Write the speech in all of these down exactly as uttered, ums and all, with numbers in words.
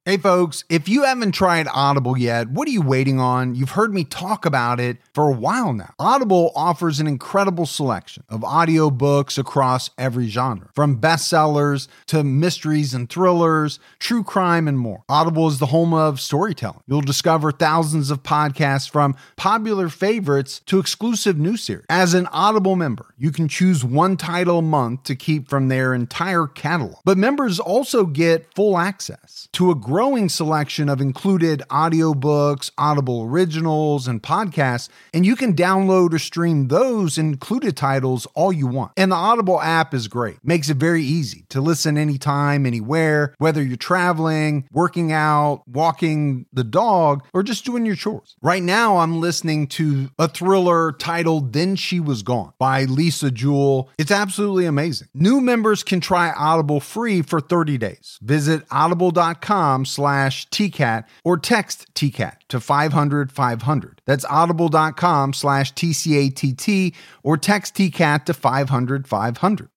Hey folks, if you haven't tried Audible yet, what are you waiting on? You've heard me talk about it for a while now. Audible offers an incredible selection of audiobooks across every genre, from bestsellers to mysteries and thrillers, true crime, and more. Audible is the home of storytelling. You'll discover thousands of podcasts from popular favorites to exclusive new series. As an Audible member, you can choose one title a month to keep from their entire catalog. But members also get full access to a growing selection of included audiobooks, Audible originals, and podcasts, and you can download or stream those included titles all you want. And the Audible app is great. Makes it very easy to listen anytime, anywhere, whether you're traveling, working out, walking the dog, or just doing your chores. Right now, I'm listening to a thriller titled Then She Was Gone by Lisa Jewell. It's absolutely amazing. New members can try Audible free for thirty days. Visit audible.com slash TCAT or text T C A T to five hundred five hundred. That's audible.com slash TCATT or text T C A T to five hundred five hundred.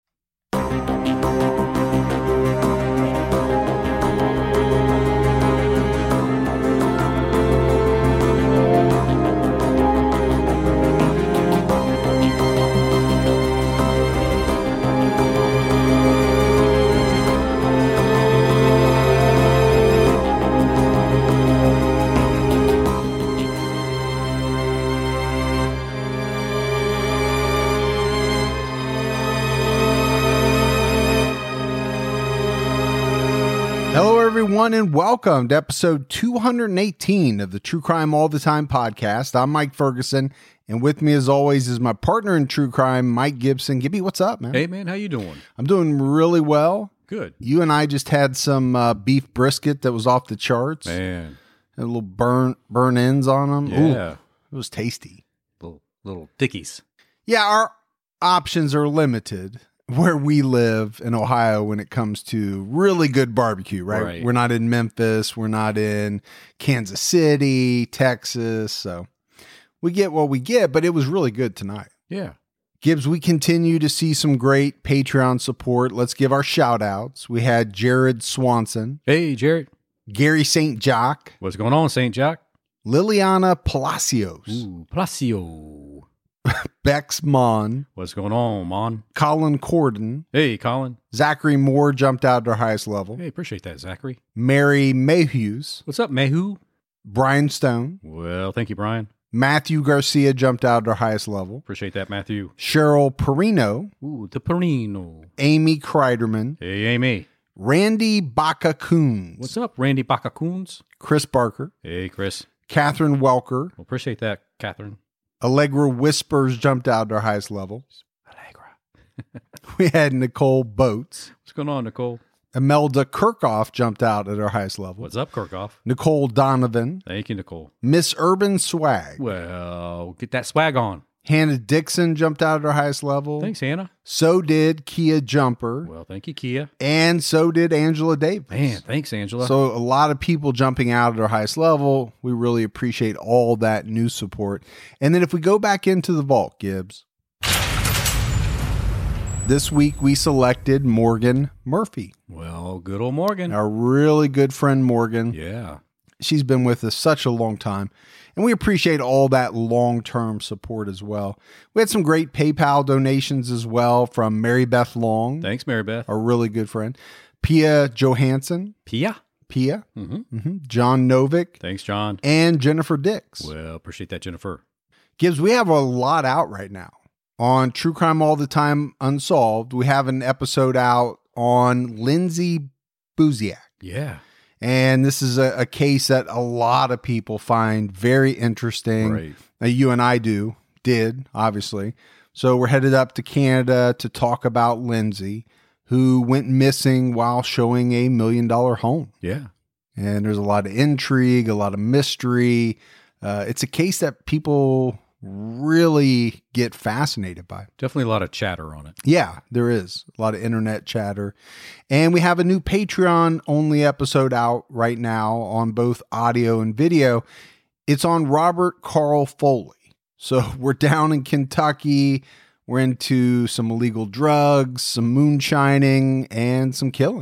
Everyone, and welcome to episode two hundred eighteen of the True Crime All the Time podcast. I'm Mike Ferguson, and with me as always is my partner in true crime, Mike Gibson. Gibby, what's up, man? Hey, man, how you doing? I'm doing really well. Good. You and I just had some uh, beef brisket that was off the charts. Man. Had a little burn, burn ends on them. Yeah. Ooh, it was tasty. Little, little dickies. Yeah, our options are limited where we live in Ohio when it comes to really good barbecue, right? Right. We're not in Memphis. We're not in Kansas City, Texas. So we get what we get, but it was really good tonight. Yeah. Gibbs, we continue to see some great Patreon support. Let's give our shout outs. We had Jared Swanson. Hey, Jared. Gary Saint Jacques. What's going on, Saint Jack? Liliana Palacios. Ooh, Palacio. Bex Mon. What's going on, Mon? Colin Corden. Hey, Colin. Zachary Moore jumped out to our highest level. Hey, appreciate that, Zachary. Mary Mayhews. What's up, Mehu? Brian Stone. Well, thank you, Brian. Matthew Garcia jumped out to our highest level. Appreciate that, Matthew. Cheryl Perino. Ooh, the Perino. Amy Kreiderman. Hey, Amy. Randy Baca-Coons. What's up, Randy Bacacoons? Chris Barker. Hey, Chris. Catherine Welker. Well, appreciate that, Catherine. Allegra Whispers jumped out to our highest level. Allegra. We had Nicole Boats. What's going on, Nicole? Imelda Kirchhoff jumped out at our highest level. What's up, Kirchhoff? Nicole Donovan. Thank you, Nicole. Miss Urban Swag. Well, get that swag on. Hannah Dixon jumped out at our highest level. Thanks, Hannah. So did Kia Jumper. Well, thank you, Kia. And so did Angela Davis. Man, thanks, Angela. So a lot of people jumping out at our highest level. We really appreciate all that new support. And then if we go back into the vault, Gibbs, this week we selected Morgan Murphy. Well, good old Morgan. Our really good friend Morgan. Yeah. She's been with us such a long time. And we appreciate all that long-term support as well. We had some great PayPal donations as well from Mary Beth Long. Thanks, Mary Beth. Our really good friend. Pia Johansson. Pia. Pia. Mm-hmm. Mm-hmm. John Novick. Thanks, John. And Jennifer Dix. Well, appreciate that, Jennifer. Gibbs, we have a lot out right now. On True Crime All the Time Unsolved, we have an episode out on Lindsay Buziak. Yeah. And this is a, a case that a lot of people find very interesting. Right. Now, you and I do, did, obviously. So we're headed up to Canada to talk about Lindsay, who went missing while showing a million dollar home. Yeah. And there's a lot of intrigue, a lot of mystery. Uh, it's a case that people really get fascinated by. Definitely a lot of chatter on it. Yeah, there is a lot of internet chatter. And we have a new Patreon only episode out right now on both audio and video. It's on Robert Carl Foley. So we're down in Kentucky. We're into some illegal drugs, some moonshining, and some killing.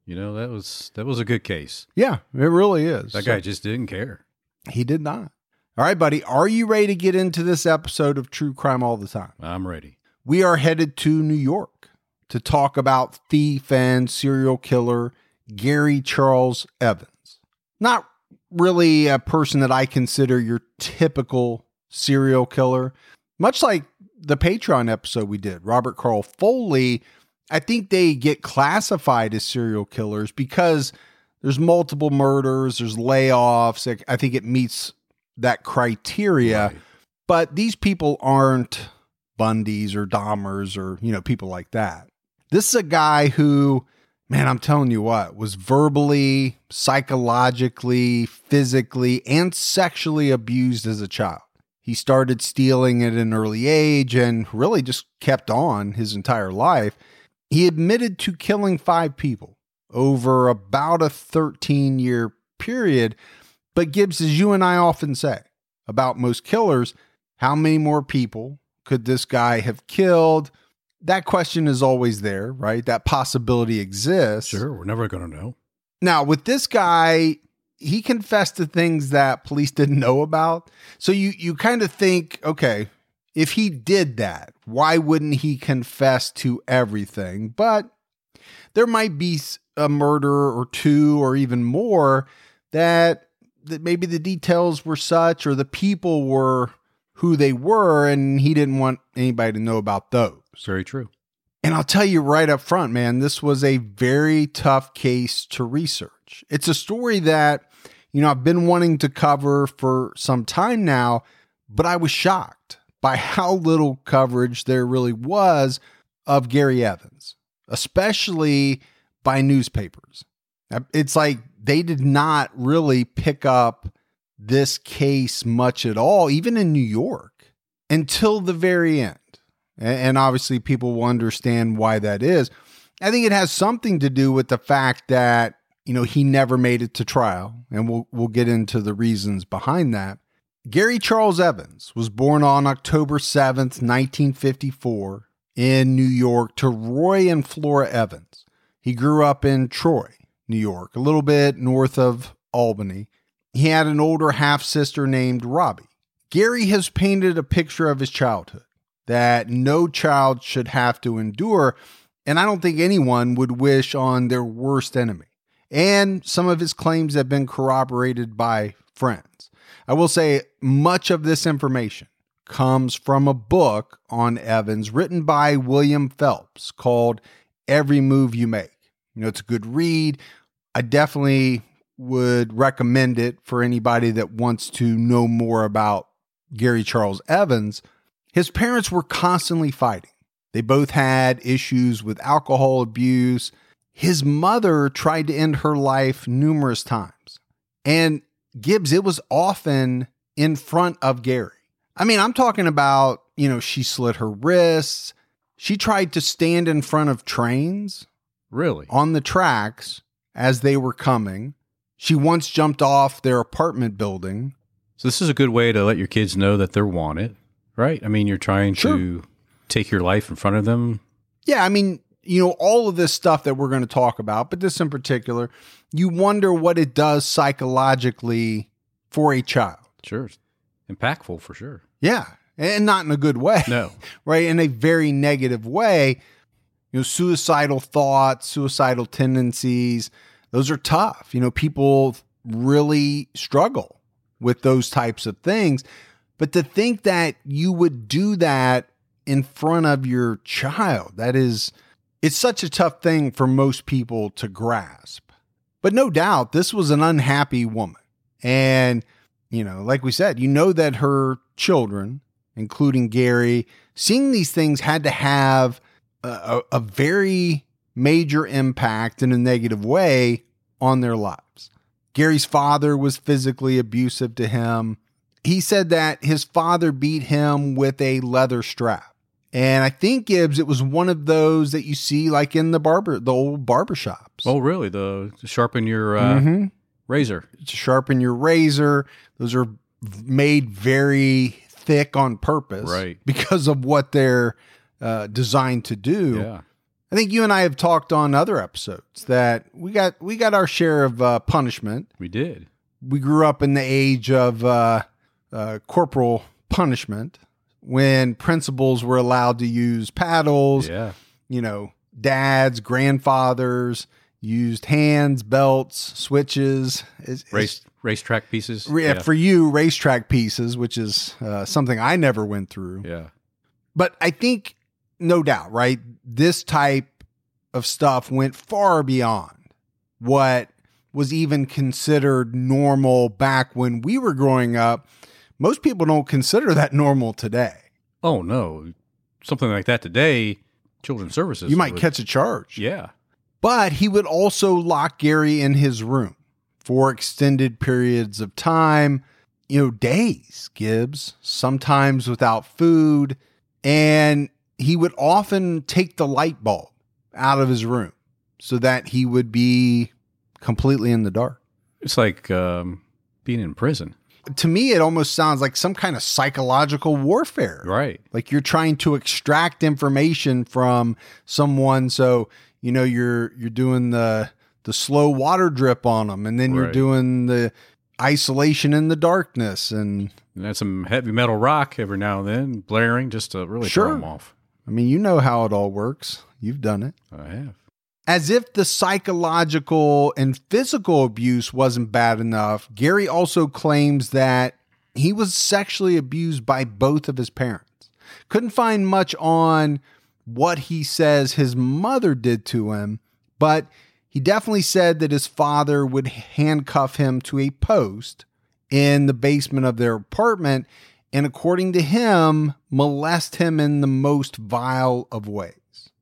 You know, that was that was a good case. Yeah, it really is. That So- guy just didn't care. He did not. All right, buddy. Are you ready to get into this episode of True Crime All the Time? I'm ready. We are headed to New York to talk about thief and serial killer Gary Charles Evans. Not really a person that I consider your typical serial killer. Much like the Patreon episode we did, Robert Carl Foley, I think they get classified as serial killers because there's multiple murders, there's layoffs. I think it meets that criteria. Right. But these people aren't Bundys or Dahmers or, you know, people like that. This is a guy who, man, I'm telling you what, was verbally, psychologically, physically, and sexually abused as a child. He started stealing at an early age and really just kept on his entire life. He admitted to killing five people over about a thirteen-year period. But Gibbs, as you and I often say about most killers, how many more people could this guy have killed? That question is always there, right? That possibility exists. Sure, we're never going to know. Now, with this guy, he confessed to things that police didn't know about. So you you kind of think, okay, if he did that, why wouldn't he confess to everything? But there might be a murder or two or even more that, that maybe the details were such or the people were who they were and he didn't want anybody to know about those. Very true. And I'll tell you right up front, man, this was a very tough case to research. It's a story that, you know, I've been wanting to cover for some time now, but I was shocked by how little coverage there really was of Gary Evans, especially by newspapers. It's like they did not really pick up this case much at all, even in New York, until the very end. And obviously people will understand why that is. I think it has something to do with the fact that, you know, he never made it to trial. And we'll, we'll get into the reasons behind that. Gary Charles Evans was born on October seventh, nineteen fifty-four in New York to Roy and Flora Evans. He grew up in Troy, New York, a little bit north of Albany. He had an older half-sister named Robbie. Gary has painted a picture of his childhood that no child should have to endure, and I don't think anyone would wish on their worst enemy. And some of his claims have been corroborated by friends. I will say much of this information comes from a book on Evans written by William Phelps called Every Move You Make. You know, it's a good read. I definitely would recommend it for anybody that wants to know more about Gary Charles Evans. His parents were constantly fighting. They both had issues with alcohol abuse. His mother tried to end her life numerous times. And Gibbs, it was often in front of Gary. I mean, I'm talking about, you know, she slit her wrists. She tried to stand in front of trains. Really? On the tracks as they were coming. She once jumped off their apartment building. So this is a good way to let your kids know that they're wanted, right? I mean, you're trying Sure. to take your life in front of them. Yeah, I mean, you know, all of this stuff that we're going to talk about, but this in particular, you wonder what it does psychologically for a child. Sure. Impactful for sure. Yeah, and not in a good way. No. Right? In a very negative way. You know, suicidal thoughts, suicidal tendencies, those are tough. You know, people really struggle with those types of things. But to think that you would do that in front of your child, that is, it's such a tough thing for most people to grasp. But no doubt, this was an unhappy woman. And, you know, like we said, you know that her children, including Gary, seeing these things had to have a, a very major impact in a negative way on their lives. Gary's father was physically abusive to him. He said that his father beat him with a leather strap. And I think, Gibbs, it was one of those that you see like in the barber, the old barbershops. Oh, really? The to sharpen your uh, Mm-hmm. razor. To sharpen your razor. Those are made very thick on purpose. Right. Because of what they're uh, designed to do. Yeah. I think you and I have talked on other episodes that we got we got our share of uh, punishment. We did. We grew up in the age of uh, uh, corporal punishment when principals were allowed to use paddles. Yeah. You know, dads, grandfathers used hands, belts, switches. It's, Race racetrack pieces. Yeah, yeah. for you, racetrack pieces, which is uh, something I never went through. Yeah. But I think, no doubt, right, this type of stuff went far beyond what was even considered normal back when we were growing up. Most people don't consider that normal today. Oh, no. Something like that today, Children's Services. You might would, catch a charge. Yeah. But he would also lock Gary in his room for extended periods of time, you know, days, Gibbs, sometimes without food. And he would often take the light bulb out of his room so that he would be completely in the dark. It's like um, being in prison. To me, it almost sounds like some kind of psychological warfare. Right. Like you're trying to extract information from someone. So, you know, you're you're doing the the slow water drip on them, and then you're Right. doing the isolation in the darkness. And And that's some heavy metal rock every now and then, blaring just to really Sure. throw them off. I mean, you know how it all works. You've done it. I have. As if the psychological and physical abuse wasn't bad enough, Gary also claims that he was sexually abused by both of his parents. Couldn't find much on what he says his mother did to him, but he definitely said that his father would handcuff him to a post in the basement of their apartment and, according to him, molest him in the most vile of ways.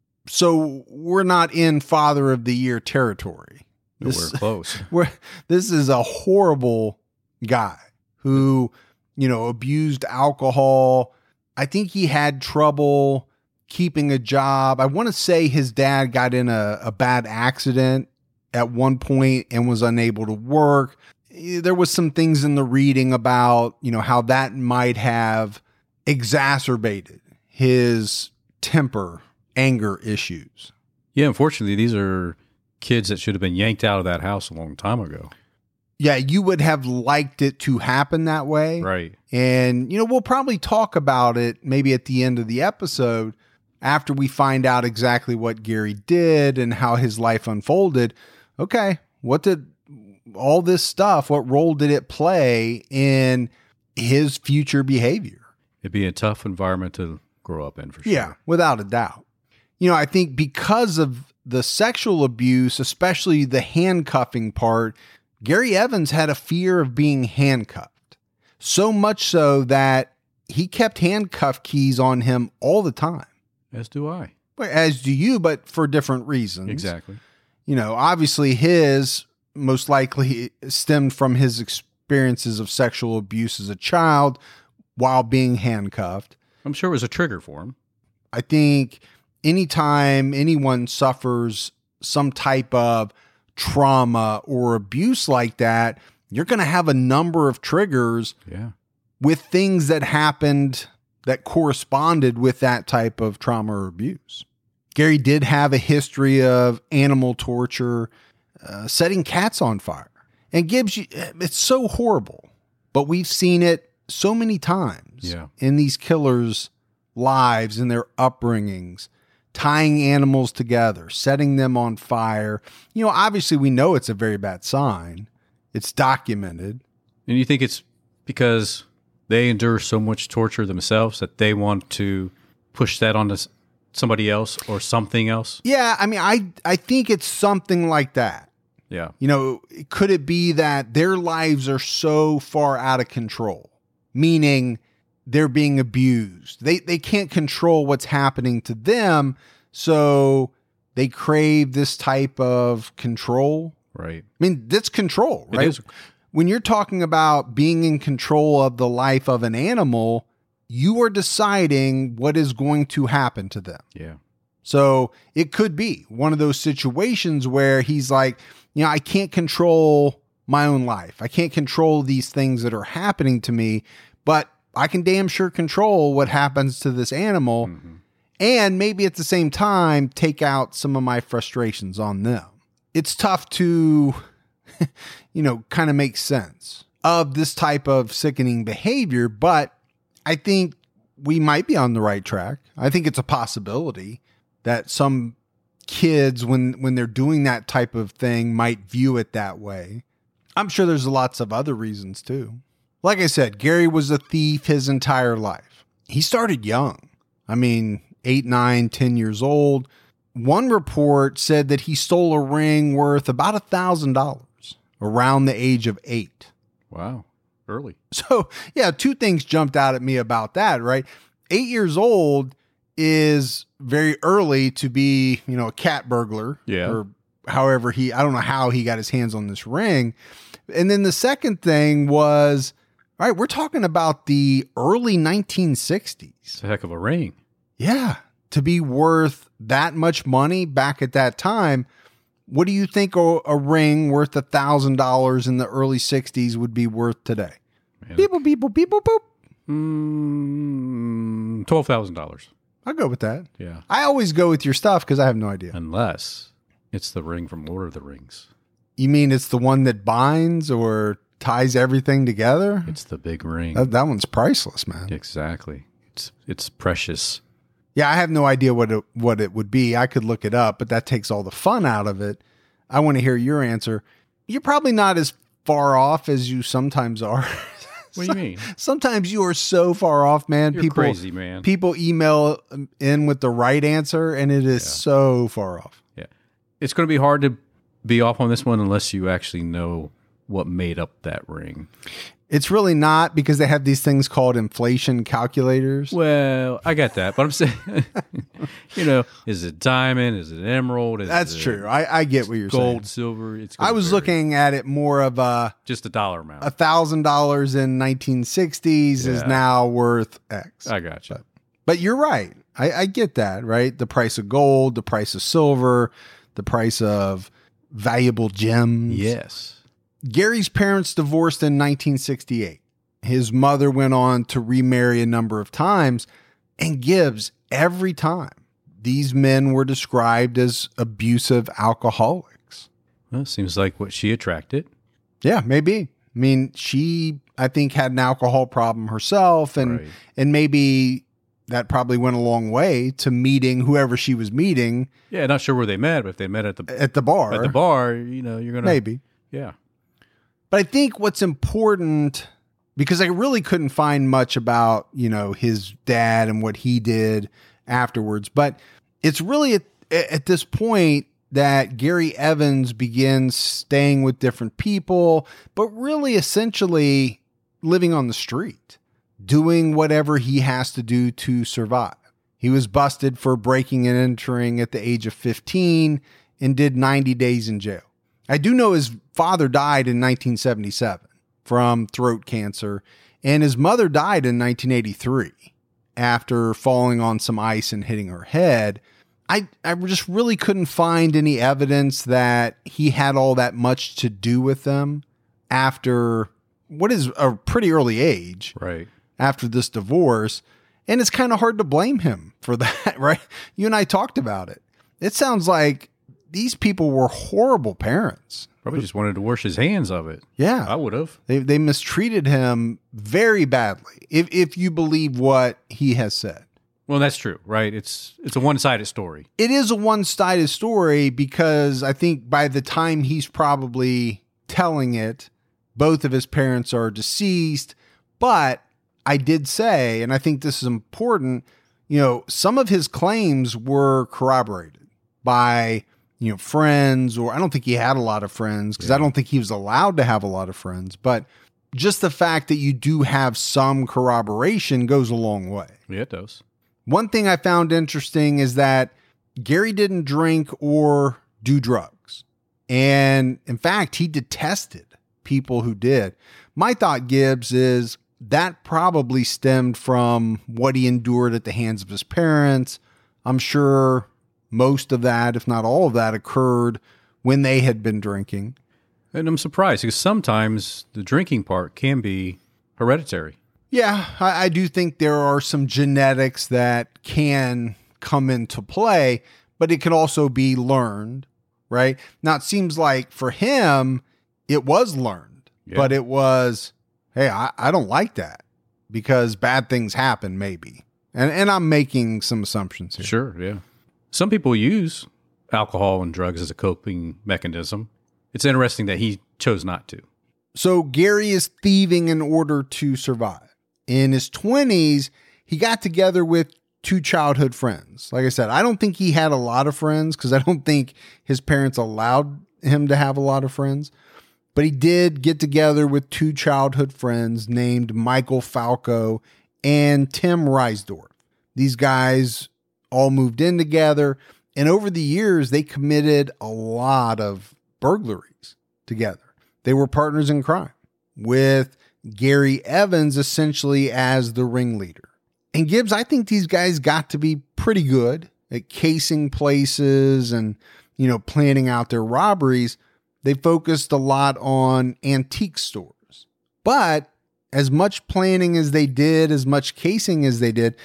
So we're not in Father of the Year territory. No, This- we're close. We're, this is a horrible guy who, you know, abused alcohol. I think he had trouble keeping a job. I want to say his dad got in a, a bad accident at one point and was unable to work. There was some things in the reading about, you know, how that might have exacerbated his temper, anger issues. Yeah, unfortunately, these are kids that should have been yanked out of that house a long time ago. Yeah, you would have liked it to happen that way. Right. And, you know, we'll probably talk about it maybe at the end of the episode after we find out exactly what Gary did and how his life unfolded. Okay, what did all this stuff, what role did it play in his future behavior? It'd be a tough environment to grow up in for sure. Yeah, without a doubt. You know, I think because of the sexual abuse, especially the handcuffing part, Gary Evans had a fear of being handcuffed. So much so that he kept handcuff keys on him all the time. As do I. As do you, but for different reasons. Exactly. You know, obviously his most likely stemmed from his experiences of sexual abuse as a child while being handcuffed. I'm sure it was a trigger for him. I think anytime anyone suffers some type of trauma or abuse like that, you're going to have a number of triggers Yeah. with things that happened that corresponded with that type of trauma or abuse. Gary did have a history of animal torture, uh, setting cats on fire. And Gibbs, you- it's so horrible, but we've seen it so many times Yeah. in these killers' lives and their upbringings, tying animals together, setting them on fire. You know, obviously we know it's a very bad sign. It's documented. And you think it's because they endure so much torture themselves that they want to push that onto s- somebody else or something else? Yeah, I mean, I I think it's something like that. Yeah. You know, could it be that their lives are so far out of control, meaning they're being abused? They they can't control what's happening to them, so they crave this type of control. Right. I mean, that's control, It right? is. When you're talking about being in control of the life of an animal, you are deciding what is going to happen to them. Yeah. So it could be one of those situations where he's like, you know, I can't control my own life. I can't control these things that are happening to me, but I can damn sure control what happens to this animal. Mhm. and maybe at the same time take out some of my frustrations on them. It's tough to, you know, kind of make sense of this type of sickening behavior, but I think we might be on the right track. I think it's a possibility that some kids, when, when they're doing that type of thing, might view it that way. I'm sure there's lots of other reasons too. Like I said, Gary was a thief his entire life. He started young. I mean, eight, nine, ten years old. One report said that he stole a ring worth about a thousand dollars around the age of eight. Wow. Early. So yeah, two things jumped out at me about that, right? Eight years old is very early to be, you know, a cat burglar. Yeah. Or however he, I don't know how he got his hands on this ring. And then the second thing was, all right, we're talking about the early nineteen sixties. It's a heck of a ring. Yeah. To be worth that much money back at that time, what do you think a, a ring worth a thousand dollars in the early sixties would be worth today? Man. People, people, people, boop. Mm, twelve thousand dollars. I'll go with that. Yeah. I always go with your stuff because I have no idea. Unless it's the ring from Lord of the Rings. You mean it's the one that binds or ties everything together? It's the big ring. That, that one's priceless, man. Exactly. It's it's precious. Yeah, I have no idea what it, what it would be. I could look it up, but that takes all the fun out of it. I want to hear your answer. You're probably not as far off as you sometimes are. What do you mean? Sometimes you are so far off, man. You're people, crazy, man. People email in with the right answer, and it is Yeah. so far off. Yeah. It's going to be hard to be off on this one unless you actually know what made up that ring. It's really not, because they have these things called inflation calculators. Well, I got that, but I'm saying, you know, is it diamond? Is it emerald? Is That's it true. I, I get what you're saying. gold, silver? It's gonna I was vary. looking at it more of a just a dollar amount. a thousand dollars in nineteen sixties is Yeah. now worth X. I got you. But, but you're right. I, I get that, right? The price of gold, the price of silver, the price of valuable gems. Yes. Gary's parents divorced in nineteen sixty-eight. His mother went on to remarry a number of times, and Gibbs, every time, these men were described as abusive alcoholics. Well, seems like what she attracted. Yeah, maybe. I mean, she, I think, had an alcohol problem herself, and Right. and maybe that probably went a long way to meeting whoever she was meeting Yeah, not sure where they met, but if they met at the at the bar. at the bar, you know, you're gonna Maybe. Yeah. But I think what's important, because I really couldn't find much about, you know, his dad and what he did afterwards, but it's really at, at this point that Gary Evans begins staying with different people, but really essentially living on the street, doing whatever he has to do to survive. He was busted for breaking and entering at the age of fifteen and did ninety days in jail. I do know his father died in nineteen seventy-seven from throat cancer, and his mother died in nineteen eighty-three after falling on some ice and hitting her head. I, I just really couldn't find any evidence that he had all that much to do with them after what is a pretty early age, Right. after this divorce. And it's kind of hard to blame him for that, right? You and I talked about it. It sounds like these people were horrible parents. Probably just wanted to wash his hands of it. Yeah. I would have. They they mistreated him very badly, if if you believe what he has said. Well, that's true, right? It's it's a one-sided story. It is a one-sided story because I think by the time he's probably telling it, both of his parents are deceased. But I did say, and I think this is important, you know, some of his claims were corroborated by, you know, friends, or I don't think he had a lot of friends because I don't think he was allowed to have a lot of friends. But just the fact that you do have some corroboration goes a long way. Yeah, it does. One thing I found interesting is that Gary didn't drink or do drugs. And in fact, he detested people who did. My thought, Gibbs, is that probably stemmed from what he endured at the hands of his parents. I'm sure most of that, if not all of that, occurred when they had been drinking. And I'm surprised because sometimes the drinking part can be hereditary. Yeah, I, I do think there are some genetics that can come into play, but it can also be learned, right? Now, it seems like for him, it was learned, yeah. but it was, hey, I, I don't like that because bad things happen, maybe. And and I'm making some assumptions here. Sure, yeah. Some people use alcohol and drugs as a coping mechanism. It's interesting that he chose not to. So Gary is thieving in order to survive. In his twenties, he got together with two childhood friends. Like I said, I don't think he had a lot of friends because I don't think his parents allowed him to have a lot of friends. But he did get together with two childhood friends named Michael Falco and Tim Reisdorf. These guys all moved in together, and over the years, they committed a lot of burglaries together. They were partners in crime, with Gary Evans essentially as the ringleader. And Gibbs, I think these guys got to be pretty good at casing places and, you know, planning out their robberies. They focused a lot on antique stores. But as much planning as they did, as much casing as they did,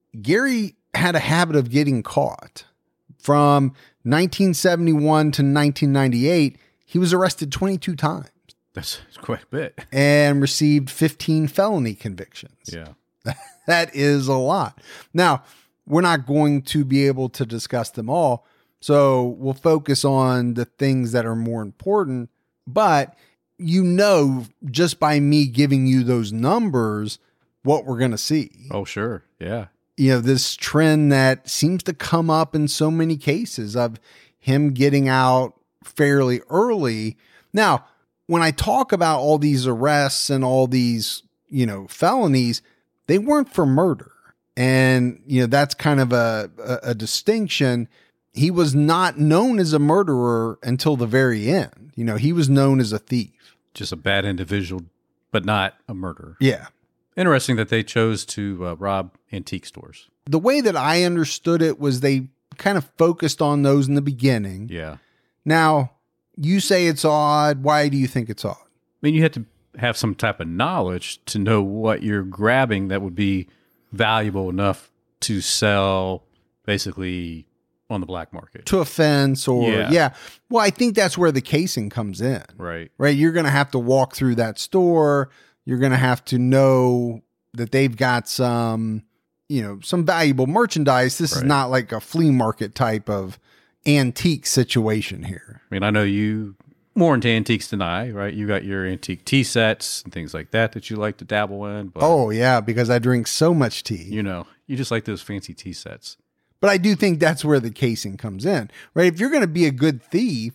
Gary had a habit of getting caught. From nineteen seventy-one to nineteen ninety-eight, he was arrested twenty-two times. That's quite a bit. And received fifteen felony convictions. Yeah. That is a lot. Now, we're not going to be able to discuss them all, so we'll focus on the things that are more important. But you know, just by me giving you those numbers, what we're going to see. Oh, sure. Yeah. You know, this trend that seems to come up in so many cases of him getting out fairly early. Now, when I talk about all these arrests and all these, you know, felonies, they weren't for murder. And, you know, that's kind of a, a, a distinction. He was not known as a murderer until the very end. You know, he was known as a thief. Just a bad individual, but not a murderer. Yeah. Interesting that they chose to uh, rob antique stores. The way that I understood it was they kind of focused on those in the beginning. Yeah. Now, you say it's odd. Why do you think it's odd? I mean, you had to have some type of knowledge to know what you're grabbing that would be valuable enough to sell basically on the black market. To a fence or, yeah. yeah. Well, I think that's where the casing comes in. Right. Right. You're going to have to walk through that store. You're going to have to know that they've got some, you know, some valuable merchandise. This right. is not like a flea market type of antique situation here. I mean, I know you more into antiques than I, right? You got your antique tea sets and things like that that you like to dabble in. But, oh, yeah, because I drink so much tea. You know, you just like those fancy tea sets. But I do think that's where the casing comes in, right? If you're going to be a good thief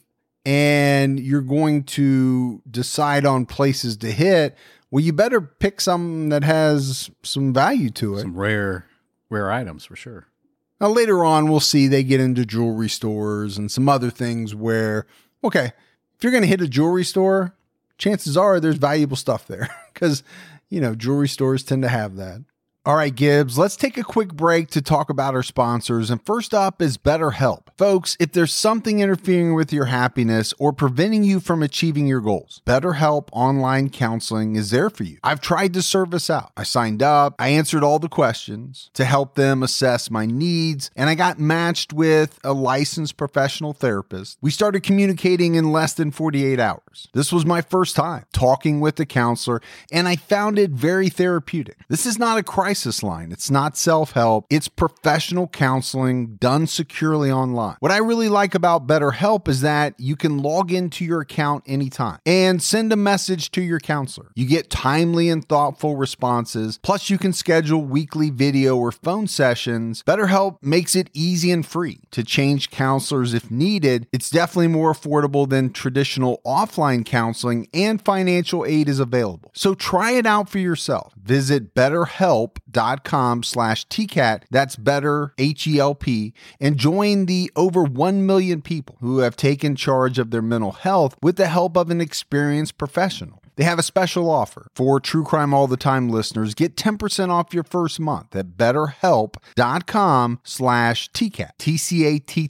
and you're going to decide on places to hit, well, you better pick something that has some value to it. Some rare, rare items for sure. Now, later on, we'll see they get into jewelry stores and some other things where, okay, if you're going to hit a jewelry store, chances are there's valuable stuff there because, you know, jewelry stores tend to have that. All right, Gibbs, let's take a quick break to talk about our sponsors. And first up is BetterHelp. Folks, if there's something interfering with your happiness or preventing you from achieving your goals, BetterHelp Online Counseling is there for you. I've tried to serve this out. I signed up, I answered all the questions to help them assess my needs, and I got matched with a licensed professional therapist. We started communicating in less than forty-eight hours. This was my first time talking with a counselor, and I found it very therapeutic. This is not a crisis line. It's not self-help. It's professional counseling done securely online. What I really like about BetterHelp is that you can log into your account anytime and send a message to your counselor. You get timely and thoughtful responses. Plus, you can schedule weekly video or phone sessions. BetterHelp makes it easy and free to change counselors if needed. It's definitely more affordable than traditional offline counseling, and financial aid is available. So try it out for yourself. Visit BetterHelp dot com slash T C A T. That's better, H E L P, and join the over one million people who have taken charge of their mental health with the help of an experienced professional. They have a special offer for True Crime All the Time listeners. Get ten percent off your first month at betterhelp dot com slash T C A T, T C A T T.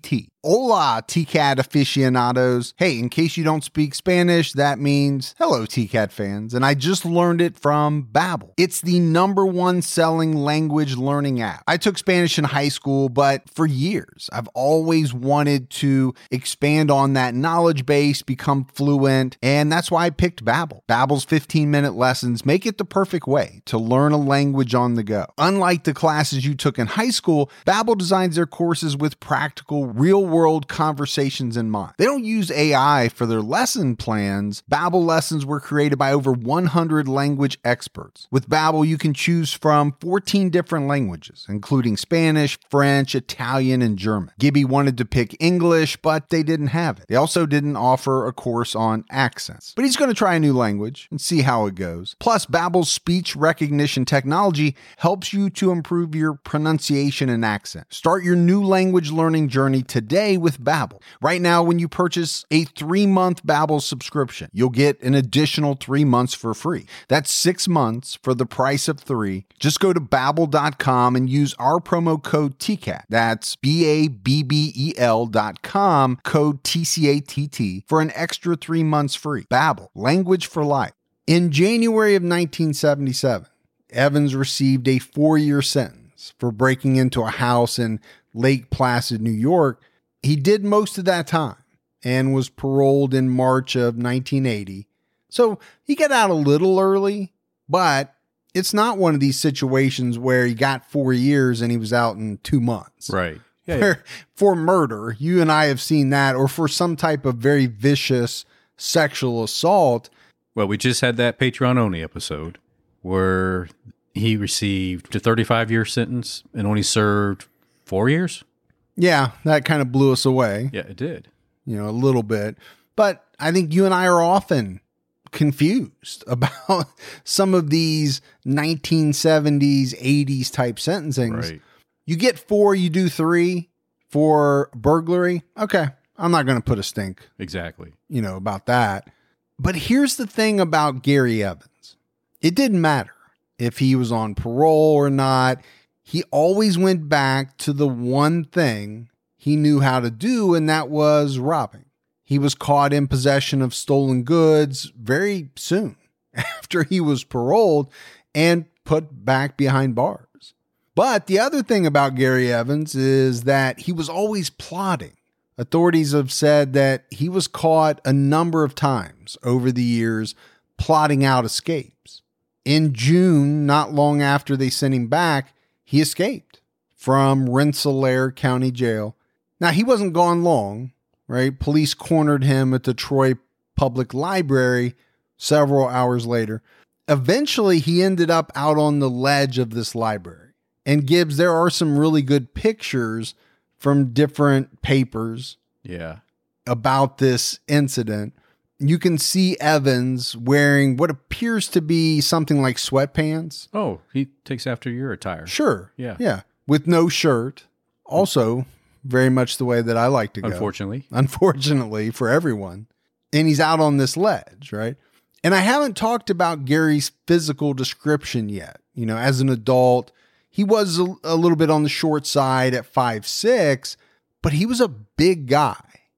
Hola, T CAT aficionados. Hey, in case you don't speak Spanish, that means hello, T CAT fans. And I just learned it from Babbel. It's the number one selling language learning app. I took Spanish in high school, but for years, I've always wanted to expand on that knowledge base, become fluent, and that's why I picked Babbel. Babbel's fifteen-minute lessons make it the perfect way to learn a language on the go. Unlike the classes you took in high school, Babbel designs their courses with practical, real-world conversations in mind. They don't use A I for their lesson plans. Babbel lessons were created by over one hundred language experts. With Babbel, you can choose from fourteen different languages, including Spanish, French, Italian, and German. Gibby wanted to pick English, but they didn't have it. They also didn't offer a course on accents. But he's going to try a new language and see how it goes. Plus, Babbel's speech recognition technology helps you to improve your pronunciation and accent. Start your new language learning journey today with Babbel. Right now, when you purchase a three-month Babbel subscription, you'll get an additional three months for free. That's six months for the price of three. Just go to babbel dot com and use our promo code T CAT. That's B A B B E L dot com, code T C A T T, for an extra three months free. Babbel, language for life. In January of nineteen seventy-seven, Evans received a four-year sentence for breaking into a house in Lake Placid, New York. He did most of that time and was paroled in March of nineteen eighty. So he got out a little early, but it's not one of these situations where he got four years and he was out in two months. Right. Yeah, Where, yeah. For murder, you and I have seen that, or for some type of very vicious sexual assault. Well, we just had that Patreon only episode where he received a thirty-five year sentence and only served four years. Yeah, that kind of blew us away. Yeah, it did. You know, a little bit. But I think you and I are often confused about some of these nineteen seventies, eighties type sentencings. Right. You get four, you do three for burglary. Okay, I'm not going to put a stink, Exactly. you know, about that. But here's the thing about Gary Evans. It didn't matter if he was on parole or not. He always went back to the one thing he knew how to do, and that was robbing. He was caught in possession of stolen goods very soon after he was paroled and put back behind bars. But the other thing about Gary Evans is that he was always plotting. Authorities have said that he was caught a number of times over the years plotting out escapes. In June, not long after they sent him back, he escaped from Rensselaer County Jail. Now, he wasn't gone long, right? Police cornered him at the Troy Public Library several hours later. Eventually, he ended up out on the ledge of this library. And Gibbs, there are some really good pictures from different papers Yeah. about this incident. You can see Evans wearing what appears to be something like sweatpants. Oh, he takes after your attire. Sure. Yeah. Yeah. With no shirt. Also, very much the way that I like to go. Unfortunately. Unfortunately for everyone. And he's out on this ledge, right? And I haven't talked about Gary's physical description yet. You know, as an adult, he was a, a little bit on the short side at five six, but he was a big guy.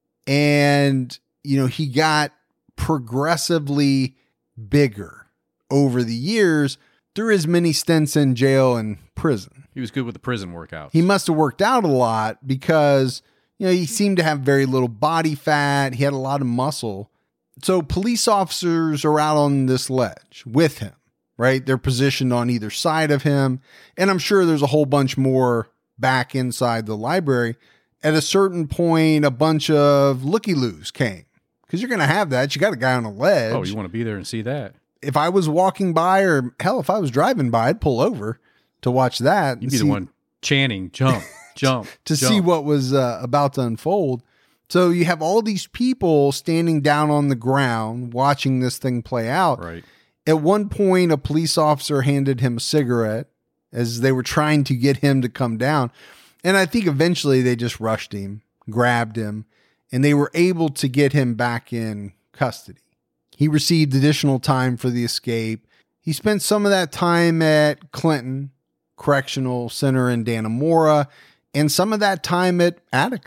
And, you know, he got progressively bigger over the years through his many stints in jail and prison. He was good with the prison workouts. He must have worked out a lot because, you know, he seemed to have very little body fat. He had a lot of muscle. So police officers are out on this ledge with him, right? They're positioned on either side of him. And I'm sure there's a whole bunch more back inside the library. At a certain point, a bunch of looky-loos came. Because you're going to have that. You got a guy on a ledge. Oh, you want to be there and see that? If I was walking by, or hell, if I was driving by, I'd pull over to watch that. You'd be see, the one chanting, jump, jump, to jump. see what was uh, about to unfold. So you have all these people standing down on the ground watching this thing play out. Right. At one point, a police officer handed him a cigarette as they were trying to get him to come down. And I think eventually they just rushed him, grabbed him, and they were able to get him back in custody. He received additional time for the escape. He spent some of that time at Clinton Correctional Center in Dannemora, and some of that time at Attica.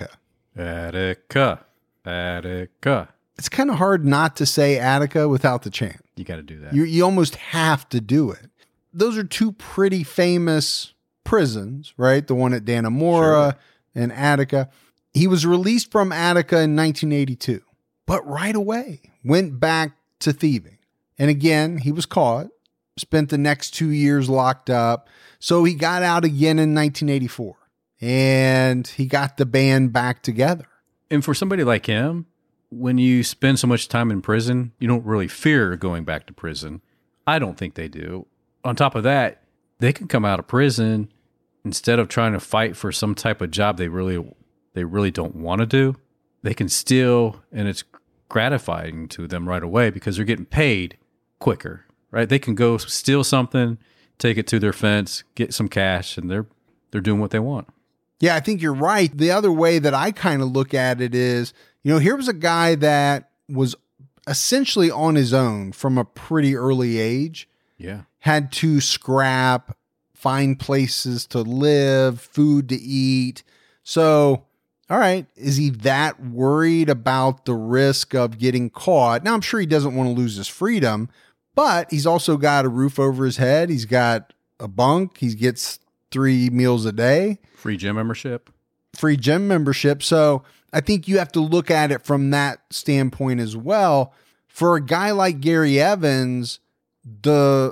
Attica. Attica. It's kind of hard not to say Attica without the chant. You got to do that. You, you almost have to do it. Those are two pretty famous prisons, right? The one at Dannemora Sure. and Attica. He was released from Attica in nineteen eighty-two, but right away went back to thieving. And again, he was caught, spent the next two years locked up. So he got out again in nineteen eighty-four, and he got the band back together. And for somebody like him, when you spend so much time in prison, you don't really fear going back to prison. I don't think they do. On top of that, they can come out of prison instead of trying to fight for some type of job they really they really don't want to do. They can still, and it's gratifying to them right away because they're getting paid quicker, right? They can go steal something, take it to their fence, get some cash, and they're they're doing what they want. Yeah, I think you're right. The other way that I kind of look at it is, you know, here was a guy that was essentially on his own from a pretty early age, Yeah. had to scrap, find places to live, food to eat. So, all right, is he that worried about the risk of getting caught? Now, I'm sure he doesn't want to lose his freedom, but he's also got a roof over his head. He's got a bunk. He gets three meals a day. Free gym membership. Free gym membership. So I think you have to look at it from that standpoint as well. For a guy like Gary Evans, the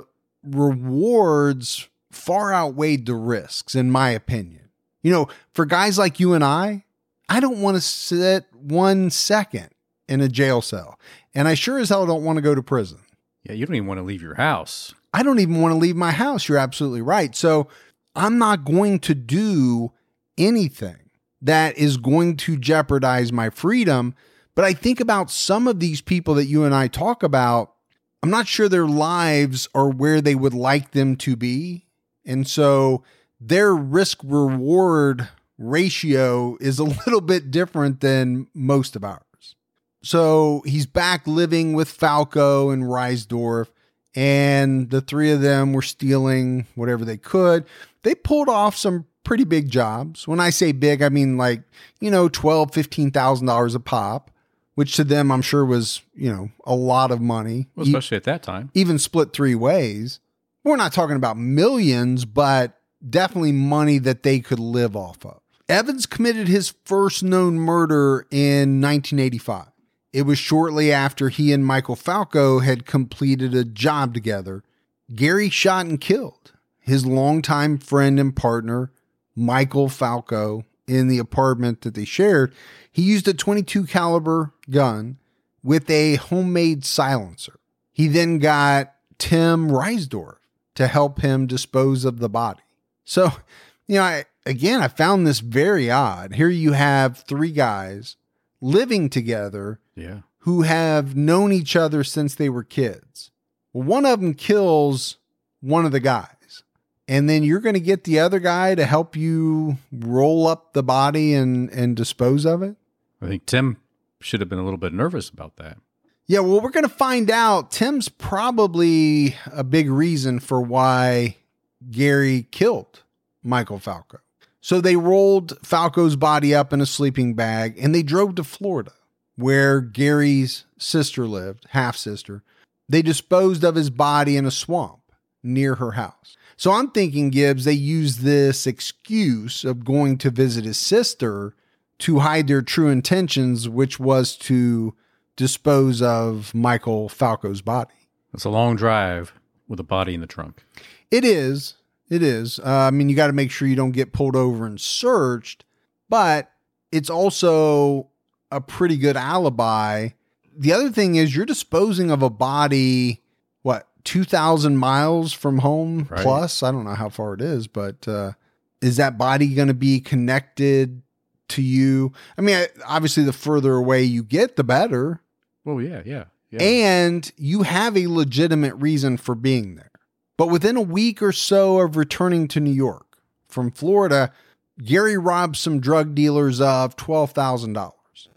rewards far outweighed the risks, in my opinion. You know, for guys like you and I, I don't want to sit one second in a jail cell. And I sure as hell don't want to go to prison. Yeah, you don't even want to leave your house. I don't even want to leave my house. You're absolutely right. So I'm not going to do anything that is going to jeopardize my freedom. But I think about some of these people that you and I talk about, I'm not sure their lives are where they would like them to be. And so their risk reward ratio is a little bit different than most of ours. So he's back living with Falco and Reisdorf, and the three of them were stealing whatever they could. They pulled off some pretty big jobs. When I say big, I mean like, you know, twelve thousand dollars, fifteen thousand dollars a pop, which to them I'm sure was, you know, a lot of money. Well, especially at that time. Even split three ways. We're not talking about millions, but definitely money that they could live off of. Evans committed his first known murder in nineteen eighty-five. It was shortly after he and Michael Falco had completed a job together. Gary shot and killed his longtime friend and partner, Michael Falco, in the apartment that they shared. He used a twenty-two caliber gun with a homemade silencer. He then got Tim Reisdorf to help him dispose of the body. So, you know, I, again, I found this very odd. Here you have three guys living together Yeah. who have known each other since they were kids. Well, one of them kills one of the guys, and then you're going to get the other guy to help you roll up the body and, and dispose of it. I think Tim should have been a little bit nervous about that. Yeah, well, we're going to find out. Tim's probably a big reason for why Gary killed Michael Falco. So they rolled Falco's body up in a sleeping bag and they drove to Florida, where Gary's sister lived, half-sister. They disposed of his body in a swamp near her house. So I'm thinking, Gibbs, they used this excuse of going to visit his sister to hide their true intentions, which was to dispose of Michael Falco's body. It's a long drive with a body in the trunk. It is. It is. Uh, I mean, you got to make sure you don't get pulled over and searched, but it's also a pretty good alibi. The other thing is you're disposing of a body, what, two thousand miles from home Right. plus? I don't know how far it is, but uh, is that body going to be connected to you? I mean, obviously the further away you get, the better. Well, yeah, yeah, yeah. And you have a legitimate reason for being there. But within a week or so of returning to New York from Florida, Gary robbed some drug dealers of twelve thousand dollars.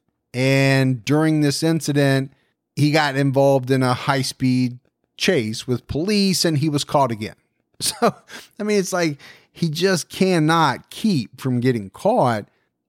And during this incident, he got involved in a high-speed chase with police and he was caught again. So, I mean, it's like he just cannot keep from getting caught.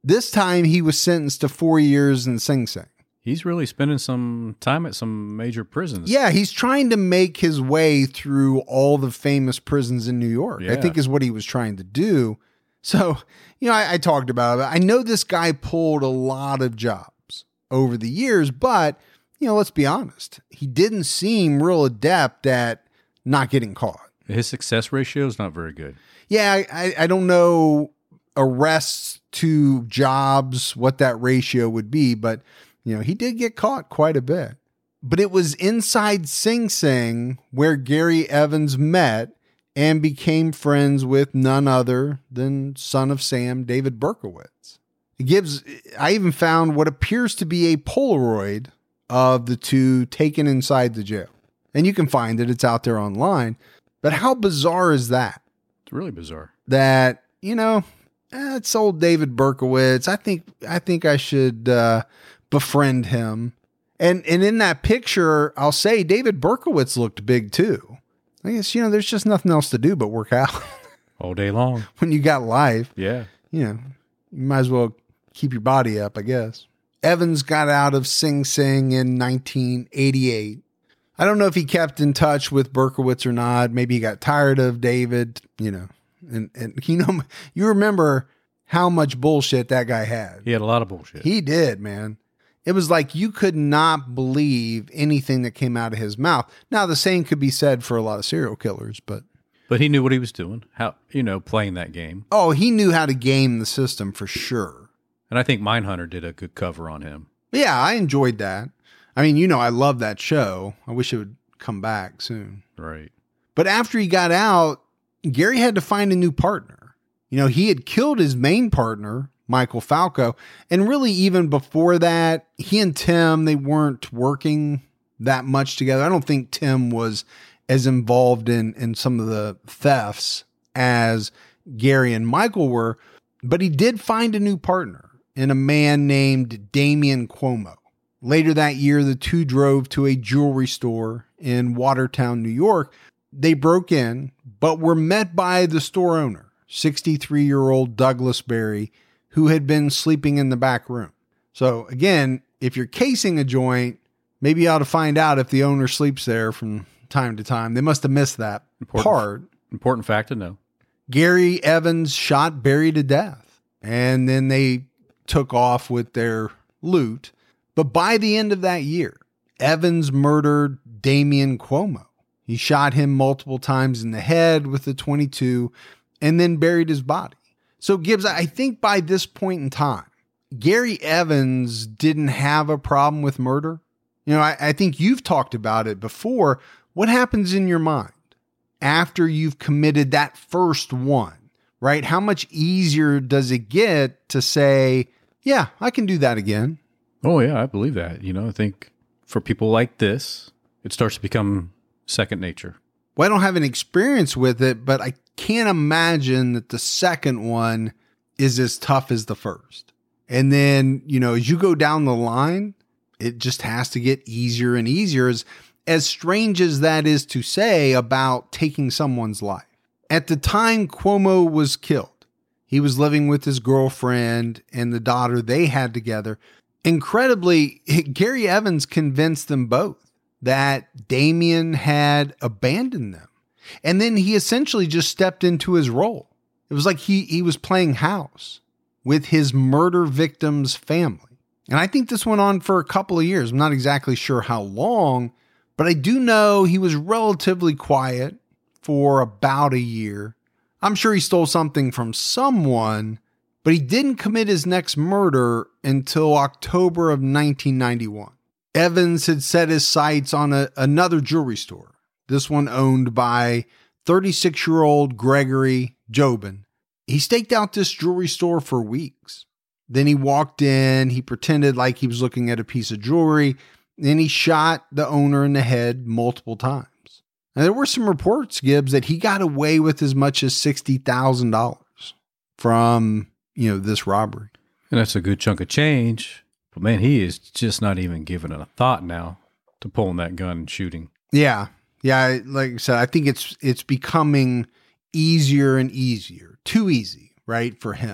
This time he was sentenced to four years in Sing Sing. He's really spending some time at some major prisons. Yeah, he's trying to make his way through all the famous prisons in New York, Yeah. I think is what he was trying to do. So, you know, I, I talked about it. I know this guy pulled a lot of jobs over the years, but, you know, let's be honest. He didn't seem real adept at not getting caught. His success ratio is not very good. Yeah, I, I, I don't know arrests to jobs, what that ratio would be, but, you know, he did get caught quite a bit. But it was inside Sing Sing where Gary Evans met and became friends with none other than Son of Sam, David Berkowitz. It gives, I even found what appears to be a Polaroid of the two taken inside the jail. And you can find it, it's out there online. But how bizarre is that? It's really bizarre. That, you know, eh, it's old David Berkowitz. I think, I think I should uh, befriend him. And, and in that picture, I'll say David Berkowitz looked big too. I guess, you know, there's just nothing else to do but work out. All day long. When you got life, Yeah. you know, you might as well keep your body up, I guess. Evans got out of Sing Sing in nineteen eighty-eight. I don't know if he kept in touch with Berkowitz or not. Maybe he got tired of David, you know, and, and you know, you remember how much bullshit that guy had. He had a lot of bullshit. He did, man. It was like you could not believe anything that came out of his mouth. Now, the same could be said for a lot of serial killers, but... But he knew what he was doing, how, you know, playing that game. Oh, he knew how to game the system for sure. And I think Mindhunter did a good cover on him. Yeah, I enjoyed that. I mean, you know, I love that show. I wish it would come back soon. Right. But after he got out, Gary had to find a new partner. You know, he had killed his main partner, Michael Falco. And really, even before that, he and Tim, they weren't working that much together. I don't think Tim was as involved in, in some of the thefts as Gary and Michael were. But he did find a new partner in a man named Damian Cuomo. Later that year, the two drove to a jewelry store in Watertown, New York. They broke in, but were met by the store owner, sixty-three-year-old Douglas Berry, who had been sleeping in the back room. So again, if you're casing a joint, maybe you ought to find out if the owner sleeps there from time to time. They must have missed that Important, part. Important fact to know. Gary Evans shot Berry to death, and then they took off with their loot. But by the end of that year, Evans murdered Damian Cuomo. He shot him multiple times in the head with a twenty-two and then buried his body. So Gibbs, I think by this point in time, Gary Evans didn't have a problem with murder. You know, I, I think you've talked about it before. What happens in your mind after you've committed that first one, right? How much easier does it get to say, yeah, I can do that again? Oh, yeah, I believe that. You know, I think for people like this, it starts to become second nature. Well, I don't have an experience with it, but I can't imagine that the second one is as tough as the first. And then, you know, as you go down the line, it just has to get easier and easier, as, as strange as that is to say about taking someone's life. At the time Cuomo was killed, he was living with his girlfriend and the daughter they had together. Incredibly, Gary Evans convinced them both that Damian had abandoned them. And then he essentially just stepped into his role. It was like he, he was playing house with his murder victim's family. And I think this went on for a couple of years. I'm not exactly sure how long, but I do know he was relatively quiet for about a year. I'm sure he stole something from someone, but he didn't commit his next murder until October of nineteen ninety-one. Evans had set his sights on a, another jewelry store, this one owned by thirty-six-year-old Gregory Jobin. He staked out this jewelry store for weeks. Then he walked in, he pretended like he was looking at a piece of jewelry, and he shot the owner in the head multiple times. Now, there were some reports, Gibbs, that he got away with as much as sixty thousand dollars from, you know, this robbery. And that's a good chunk of change. But man, he is just not even giving it a thought now to pulling that gun and shooting. Yeah. Yeah. Like I said, I think it's, it's becoming easier and easier, too easy, right, for him.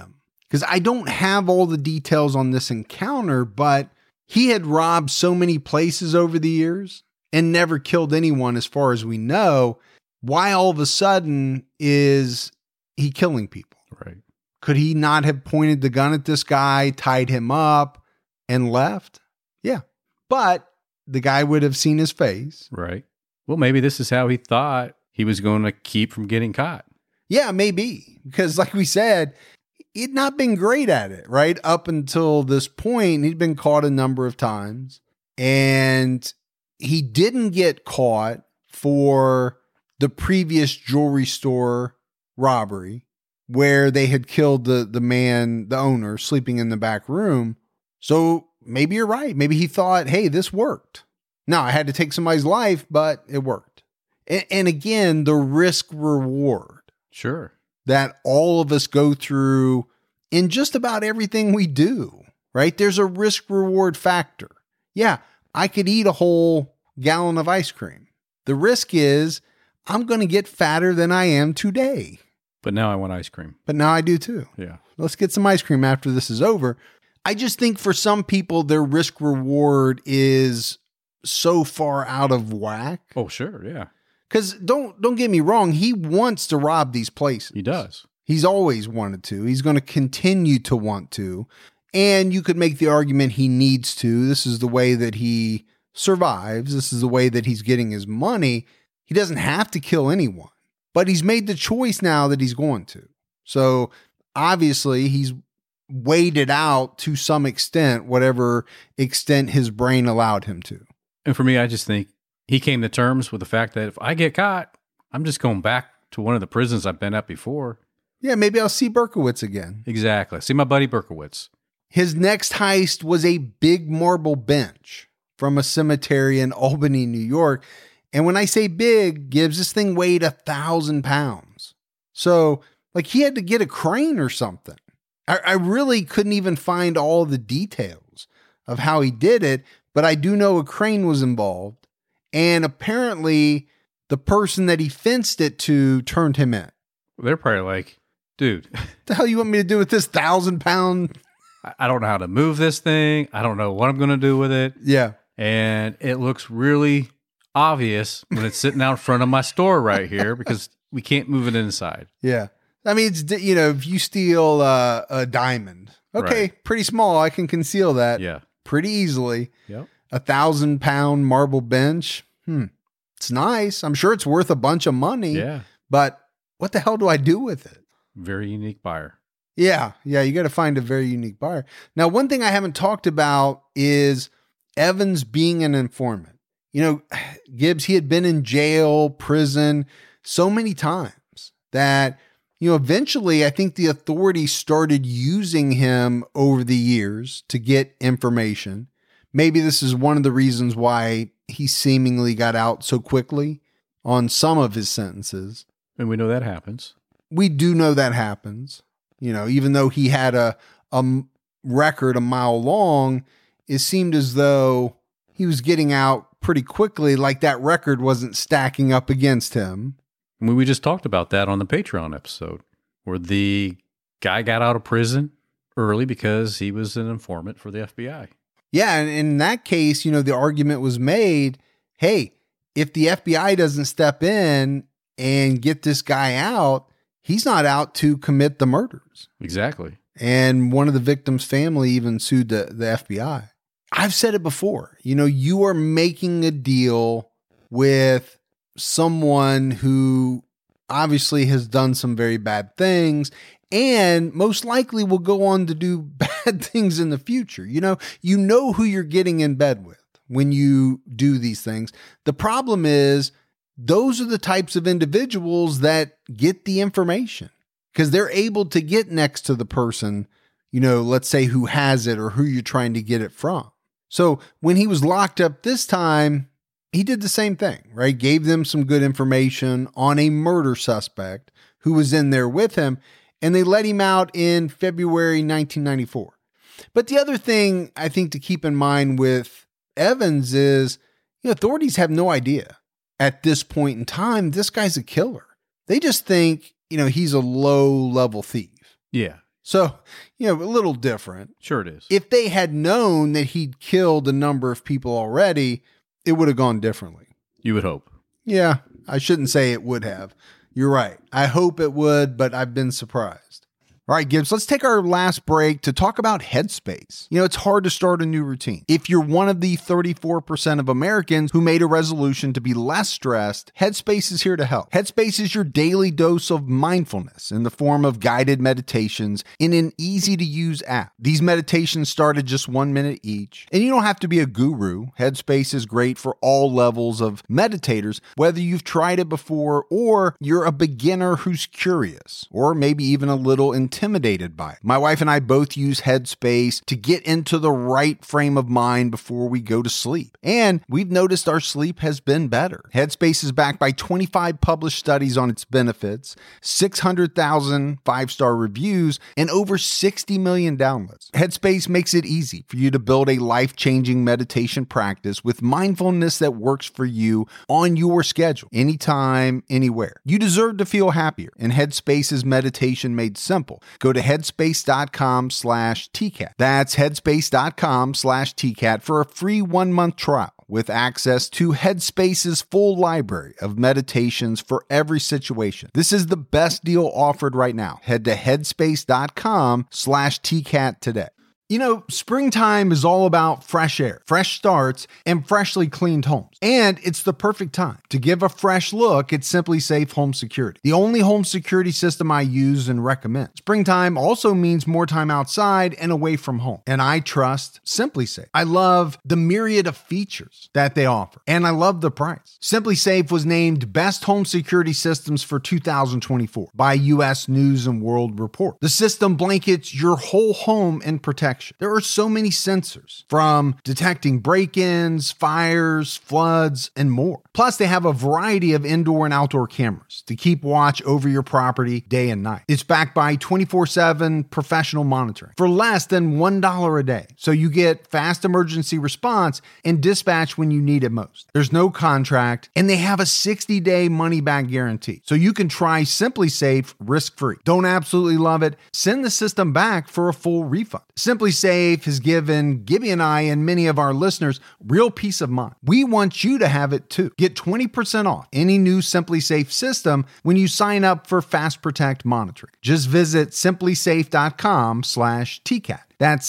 because I don't have all the details on this encounter, but he had robbed so many places over the years and never killed anyone as far as we know. Why all of a sudden is he killing people? Right. Could he not have pointed the gun at this guy, tied him up, and left? Yeah. But the guy would have seen his face. Right. Well, maybe this is how he thought he was going to keep from getting caught. Yeah, maybe. Because like we said, he'd not been great at it, right? Up until this point, he'd been caught a number of times. And he didn't get caught for the previous jewelry store robbery where they had killed the, the man, the owner, sleeping in the back room. So maybe you're right. Maybe he thought, hey, this worked. Now, I had to take somebody's life, but it worked. And, and again, the risk reward. Sure. That all of us go through in just about everything we do, right? There's a risk reward factor. Yeah, I could eat a whole gallon of ice cream. The risk is I'm going to get fatter than I am today. But now I want ice cream. But now I do too. Yeah. Let's get some ice cream after this is over. I just think for some people, their risk reward is so far out of whack. Oh, sure. Yeah. Because don't, don't get me wrong. He wants to rob these places. He does. He's always wanted to. He's going to continue to want to. And you could make the argument he needs to. This is the way that he survives. This is the way that he's getting his money. He doesn't have to kill anyone, but he's made the choice now that he's going to. So obviously he's weighed it out to some extent, whatever extent his brain allowed him to. And for me, I just think he came to terms with the fact that if I get caught, I'm just going back to one of the prisons I've been at before. Yeah, maybe I'll see Berkowitz again. Exactly. See my buddy Berkowitz. His next heist was a big marble bench from a cemetery in Albany, New York. And when I say big, Gibbs, this thing weighed a thousand pounds. So like he had to get a crane or something. I, I really couldn't even find all the details of how he did it, but I do know a crane was involved. And apparently the person that he fenced it to turned him in. They're probably like, dude, what the hell you want me to do with this thousand pound? I don't know how to move this thing. I don't know what I'm going to do with it. Yeah. And it looks really obvious when it's sitting out in front of my store right here because we can't move it inside. Yeah. I mean, it's, you know, if you steal uh, a diamond, okay, right. Pretty small. I can conceal that yeah. pretty easily. Yep. A thousand pound marble bench. Hmm. It's nice. I'm sure it's worth a bunch of money. Yeah. But what the hell do I do with it? Very unique buyer. Yeah. Yeah. You got to find a very unique buyer. Now, one thing I haven't talked about is Evans being an informant. You know, Gibbs, he had been in jail, prison so many times that, you know, eventually I think the authorities started using him over the years to get information. Maybe this is one of the reasons why he seemingly got out so quickly on some of his sentences. And we know that happens. We do know that happens. You know, even though he had a, a record a mile long, it seemed as though he was getting out pretty quickly, like that record wasn't stacking up against him. I mean, we just talked about that on the Patreon episode where the guy got out of prison early because he was an informant for the F B I. Yeah, and in that case, you know, the argument was made, hey, if the F B I doesn't step in and get this guy out, he's not out to commit the murders. Exactly. And one of the victim's family even sued the, the F B I. I've said it before, you know, you are making a deal with someone who obviously has done some very bad things and most likely will go on to do bad things in the future. You know, you know who you're getting in bed with when you do these things. The problem is those are the types of individuals that get the information because they're able to get next to the person, you know, let's say who has it or who you're trying to get it from. So when he was locked up this time, he did the same thing, right? Gave them some good information on a murder suspect who was in there with him, and they let him out in February nineteen ninety-four. But the other thing I think to keep in mind with Evans is, you know, authorities have no idea at this point in time, this guy's a killer. They just think, you know, he's a low-level thief. Yeah. So, you know, a little different. Sure it is. If they had known that he'd killed a number of people already, it would have gone differently. You would hope. Yeah, I shouldn't say it would have. You're right. I hope it would, but I've been surprised. All right, Gibbs, let's take our last break to talk about Headspace. You know, it's hard to start a new routine. If you're one of the thirty-four percent of Americans who made a resolution to be less stressed, Headspace is here to help. Headspace is your daily dose of mindfulness in the form of guided meditations in an easy-to-use app. These meditations start at just one minute each, and you don't have to be a guru. Headspace is great for all levels of meditators, whether you've tried it before or you're a beginner who's curious, or maybe even a little intimidated. intimidated by it. My wife and I both use Headspace to get into the right frame of mind before we go to sleep. And we've noticed our sleep has been better. Headspace is backed by twenty-five published studies on its benefits, six hundred thousand five-star reviews, and over sixty million downloads. Headspace makes it easy for you to build a life-changing meditation practice with mindfulness that works for you on your schedule, anytime, anywhere. You deserve to feel happier, and Headspace is meditation made simple. Go to headspace.com slash TCAT. That's headspace.com slash TCAT for a free one-month trial with access to Headspace's full library of meditations for every situation. This is the best deal offered right now. Head to headspace.com slash TCAT today. You know, springtime is all about fresh air, fresh starts, and freshly cleaned homes. And it's the perfect time to give a fresh look at SimpliSafe Home Security, the only home security system I use and recommend. Springtime also means more time outside and away from home. And I trust SimpliSafe. I love the myriad of features that they offer, and I love the price. SimpliSafe was named Best Home Security Systems for two thousand twenty-four by U S News and World Report. The system blankets your whole home in protection. There are so many sensors, from detecting break-ins, fires, floods, and more. Plus, they have a variety of indoor and outdoor cameras to keep watch over your property day and night. It's backed by twenty-four seven professional monitoring for less than one dollar a day. So you get fast emergency response and dispatch when you need it most. There's no contract, and they have a sixty-day money-back guarantee. So you can try SimpliSafe risk-free. Don't absolutely love it? Send the system back for a full refund. SimpliSafe has given Gibby and I and many of our listeners real peace of mind. We want you to have it too. Get twenty percent off any new SimpliSafe system when you sign up for Fast Protect monitoring. Just visit simplysafe.com slash TCAT. That's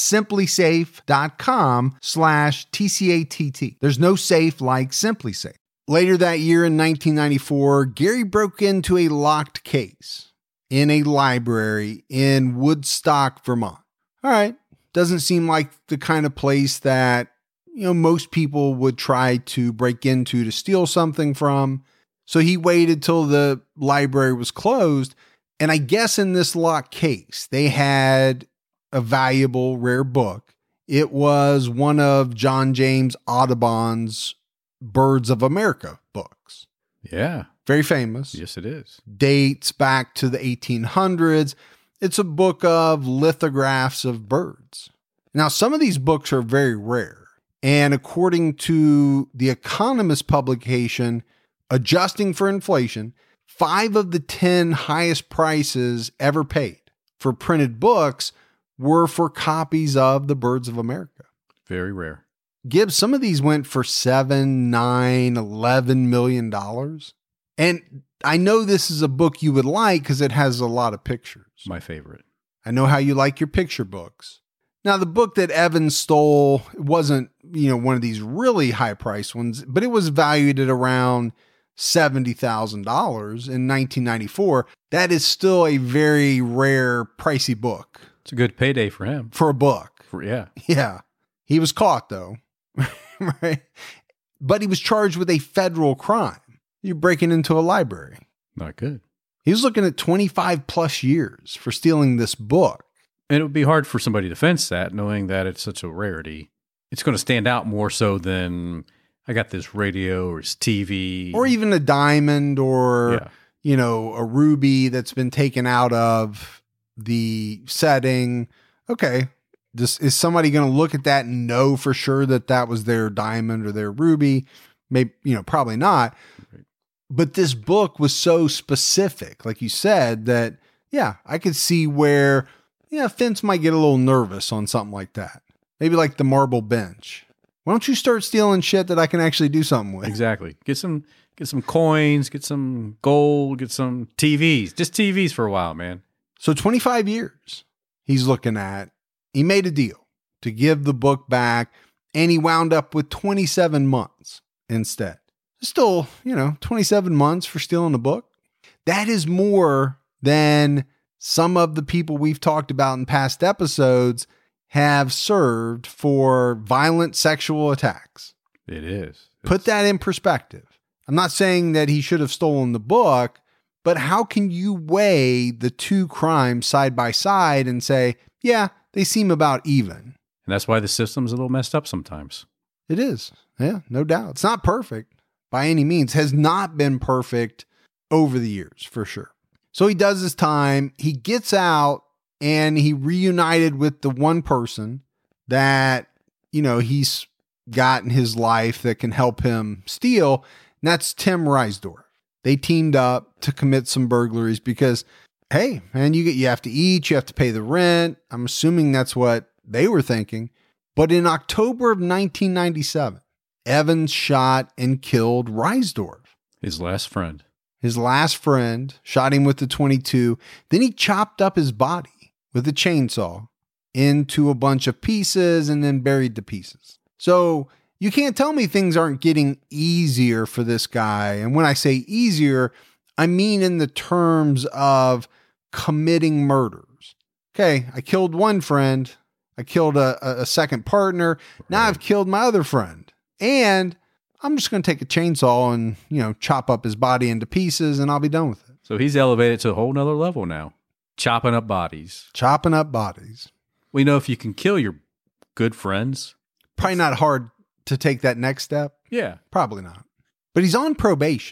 simplysafe.com slash TCATT. There's no safe like SimpliSafe. Later that year in nineteen ninety-four, Gary broke into a locked case in a library in Woodstock, Vermont. All right. Doesn't seem like the kind of place that, you know, most people would try to break into to steal something from. So he waited till the library was closed. And I guess in this locked case, they had a valuable, rare book. It was one of John James Audubon's Birds of America books. Yeah. Very famous. Yes, it is. Dates back to the eighteen hundreds. It's a book of lithographs of birds. Now, some of these books are very rare. And according to the Economist publication, Adjusting for Inflation, five of the ten highest prices ever paid for printed books were for copies of the Birds of America. Very rare. Gibbs, some of these went for seven, nine, eleven million dollars. And I know this is a book you would like because it has a lot of pictures. My favorite. I know how you like your picture books. Now, the book that Evan stole wasn't, you know, one of these really high priced ones, but it was valued at around seventy thousand dollars in nineteen ninety-four. That is still a very rare, pricey book. It's a good payday for him. For a book. For, yeah. Yeah. He was caught, though. Right? But he was charged with a federal crime. You're breaking into a library. Not good. He was looking at twenty-five plus years for stealing this book. And it would be hard for somebody to fence that, knowing that it's such a rarity. It's going to stand out more so than I got this radio or this T V. Or even a diamond or, yeah. you know, a ruby that's been taken out of the setting. Okay. This, is somebody going to look at that and know for sure that that was their diamond or their ruby? Maybe, you know, probably not. Right. But this book was so specific, like you said, that, yeah, I could see where yeah, a fence might get a little nervous on something like that. Maybe like the marble bench. Why don't you start stealing shit that I can actually do something with? Exactly. Get some get some coins, get some gold, get some T Vs. Just T Vs for a while, man. So twenty-five years he's looking at. He made a deal to give the book back, and he wound up with twenty-seven months instead. Still, you know, twenty-seven months for stealing a book. That is more than some of the people we've talked about in past episodes have served for violent sexual attacks. It is. It's... Put that in perspective. I'm not saying that he should have stolen the book, but how can you weigh the two crimes side by side and say, yeah, they seem about even? And that's why the system's a little messed up sometimes. It is. Yeah, no doubt. It's not perfect by any means. Has not been perfect over the years, for sure. So he does his time. He gets out and he reunited with the one person that, you know, he's got in his life that can help him steal. And that's Tim Reisdorf. They teamed up to commit some burglaries because, hey, man, you get, you have to eat, you have to pay the rent. I'm assuming that's what they were thinking. But in October of nineteen ninety-seven, Evans shot and killed Reisdorf. His last friend. His last friend, shot him with the twenty-two. Then he chopped up his body with a chainsaw into a bunch of pieces and then buried the pieces. So you can't tell me things aren't getting easier for this guy. And when I say easier, I mean in the terms of committing murders. Okay, I killed one friend. I killed a, a second partner. Now I've killed my other friend. And I'm just going to take a chainsaw and, you know, chop up his body into pieces and I'll be done with it. So he's elevated to a whole nother level now. Chopping up bodies. Chopping up bodies. We know if you can kill your good friends. Probably not hard to take that next step. Yeah. Probably not. But he's on probation,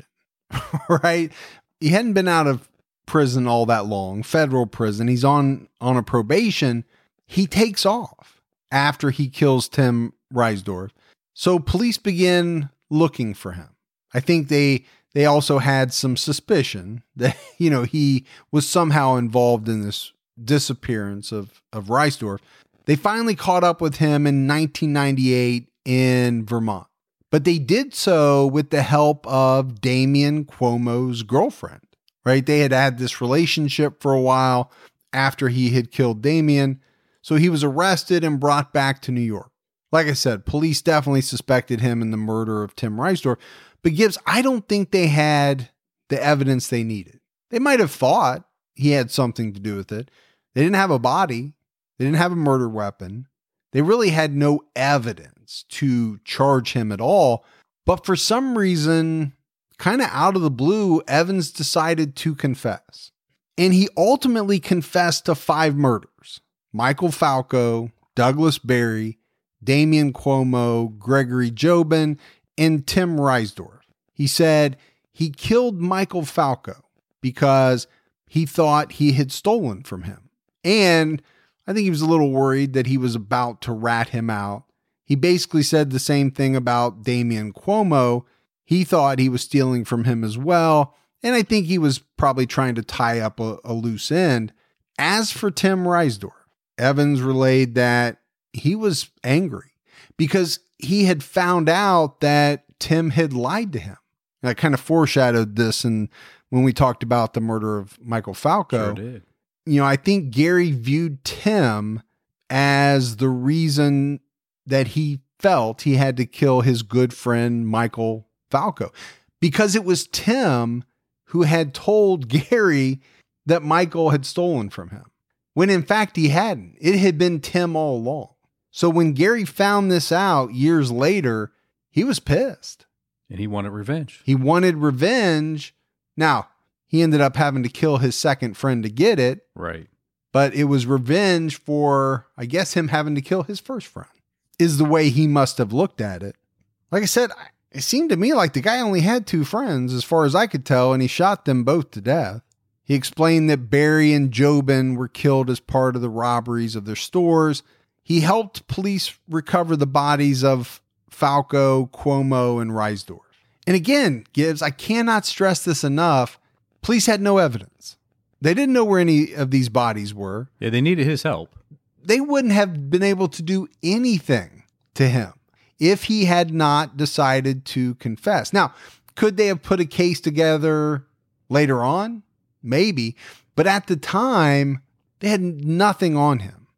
right? He hadn't been out of prison all that long, federal prison. He's on, on a probation. He takes off after he kills Tim Reisdorf. So police begin looking for him. I think they they also had some suspicion that, you know, he was somehow involved in this disappearance of, of Reisdorf. They finally caught up with him in nineteen ninety-eight in Vermont. But they did so with the help of Damien Cuomo's girlfriend, right? They had had this relationship for a while after he had killed Damien. So he was arrested and brought back to New York. Like I said, police definitely suspected him in the murder of Tim Reisdorf. But Gibbs, I don't think they had the evidence they needed. They might have thought he had something to do with it. They didn't have a body. They didn't have a murder weapon. They really had no evidence to charge him at all. But for some reason, kind of out of the blue, Evans decided to confess. And he ultimately confessed to five murders. Michael Falco, Douglas Berry, Damien Cuomo, Gregory Jobin, and Tim Reisdorf. He said he killed Michael Falco because he thought he had stolen from him. And I think he was a little worried that he was about to rat him out. He basically said the same thing about Damien Cuomo. He thought he was stealing from him as well. And I think he was probably trying to tie up a, a loose end. As for Tim Reisdorf, Evans relayed that he was angry because he had found out that Tim had lied to him. And I kind of foreshadowed this in, when we talked about the murder of Michael Falco. Sure did. You know, I think Gary viewed Tim as the reason that he felt he had to kill his good friend Michael Falco, because it was Tim who had told Gary that Michael had stolen from him, when in fact he hadn't. It had been Tim all along. So when Gary found this out years later, he was pissed. And he wanted revenge. He wanted revenge. Now, he ended up having to kill his second friend to get it. Right. But it was revenge for, I guess, him having to kill his first friend, is the way he must have looked at it. Like I said, it seemed to me like the guy only had two friends, as far as I could tell, and he shot them both to death. He explained that Berry and Jobin were killed as part of the robberies of their stores. He helped police recover the bodies of Falco, Cuomo, and Reisdorf. And again, Gibbs, I cannot stress this enough. Police had no evidence. They didn't know where any of these bodies were. Yeah, they needed his help. They wouldn't have been able to do anything to him if he had not decided to confess. Now, could they have put a case together later on? Maybe. But at the time, they had nothing on him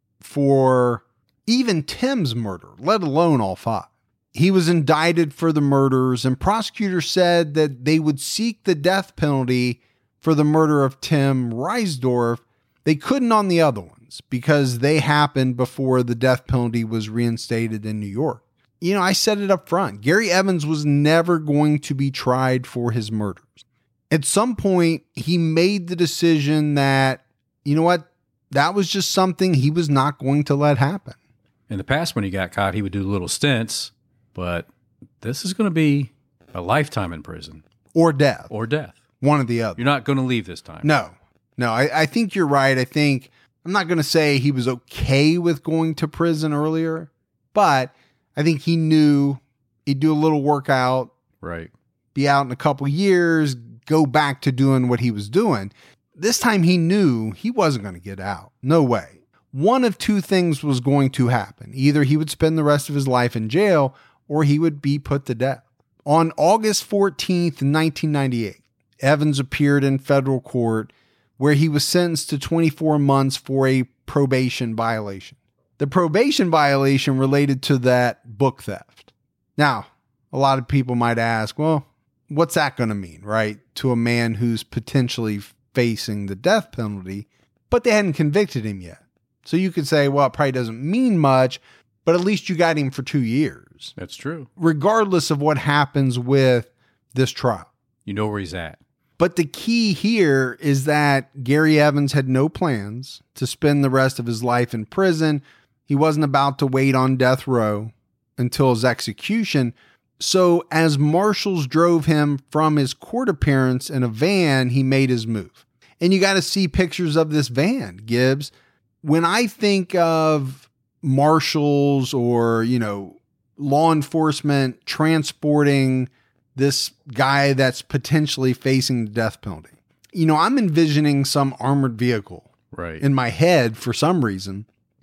for even Tim's murder, let alone all five. He was indicted for the murders, and prosecutors said that they would seek the death penalty for the murder of Tim Reisdorf. They couldn't on the other ones because they happened before the death penalty was reinstated in New York. You know, I said it up front. Gary Evans was never going to be tried for his murders. At some point, he made the decision that, you know what, that was just something he was not going to let happen. In the past, when he got caught, he would do little stints, but this is going to be a lifetime in prison. Or death. Or death. One or the other. You're not going to leave this time. No. No, I, I think you're right. I think, I'm not going to say he was okay with going to prison earlier, but I think he knew he'd do a little workout. Right. Be out in a couple years, go back to doing what he was doing. This time he knew he wasn't going to get out. No way. One of two things was going to happen. Either he would spend the rest of his life in jail or he would be put to death. On August fourteenth, nineteen ninety-eight, Evans appeared in federal court where he was sentenced to twenty-four months for a probation violation. The probation violation related to that book theft. Now, a lot of people might ask, well, what's that going to mean, right? To a man who's potentially facing the death penalty, but they hadn't convicted him yet. So you could say, well, it probably doesn't mean much, but at least you got him for two years. That's true. Regardless of what happens with this trial. You know where he's at. But the key here is that Gary Evans had no plans to spend the rest of his life in prison. He wasn't about to wait on death row until his execution. So as marshals drove him from his court appearance in a van, he made his move. And you got to see pictures of this van, Gibbs. When I think of marshals or, you know, law enforcement transporting this guy that's potentially facing the death penalty, you know, I'm envisioning some armored vehicle right in my head for some reason.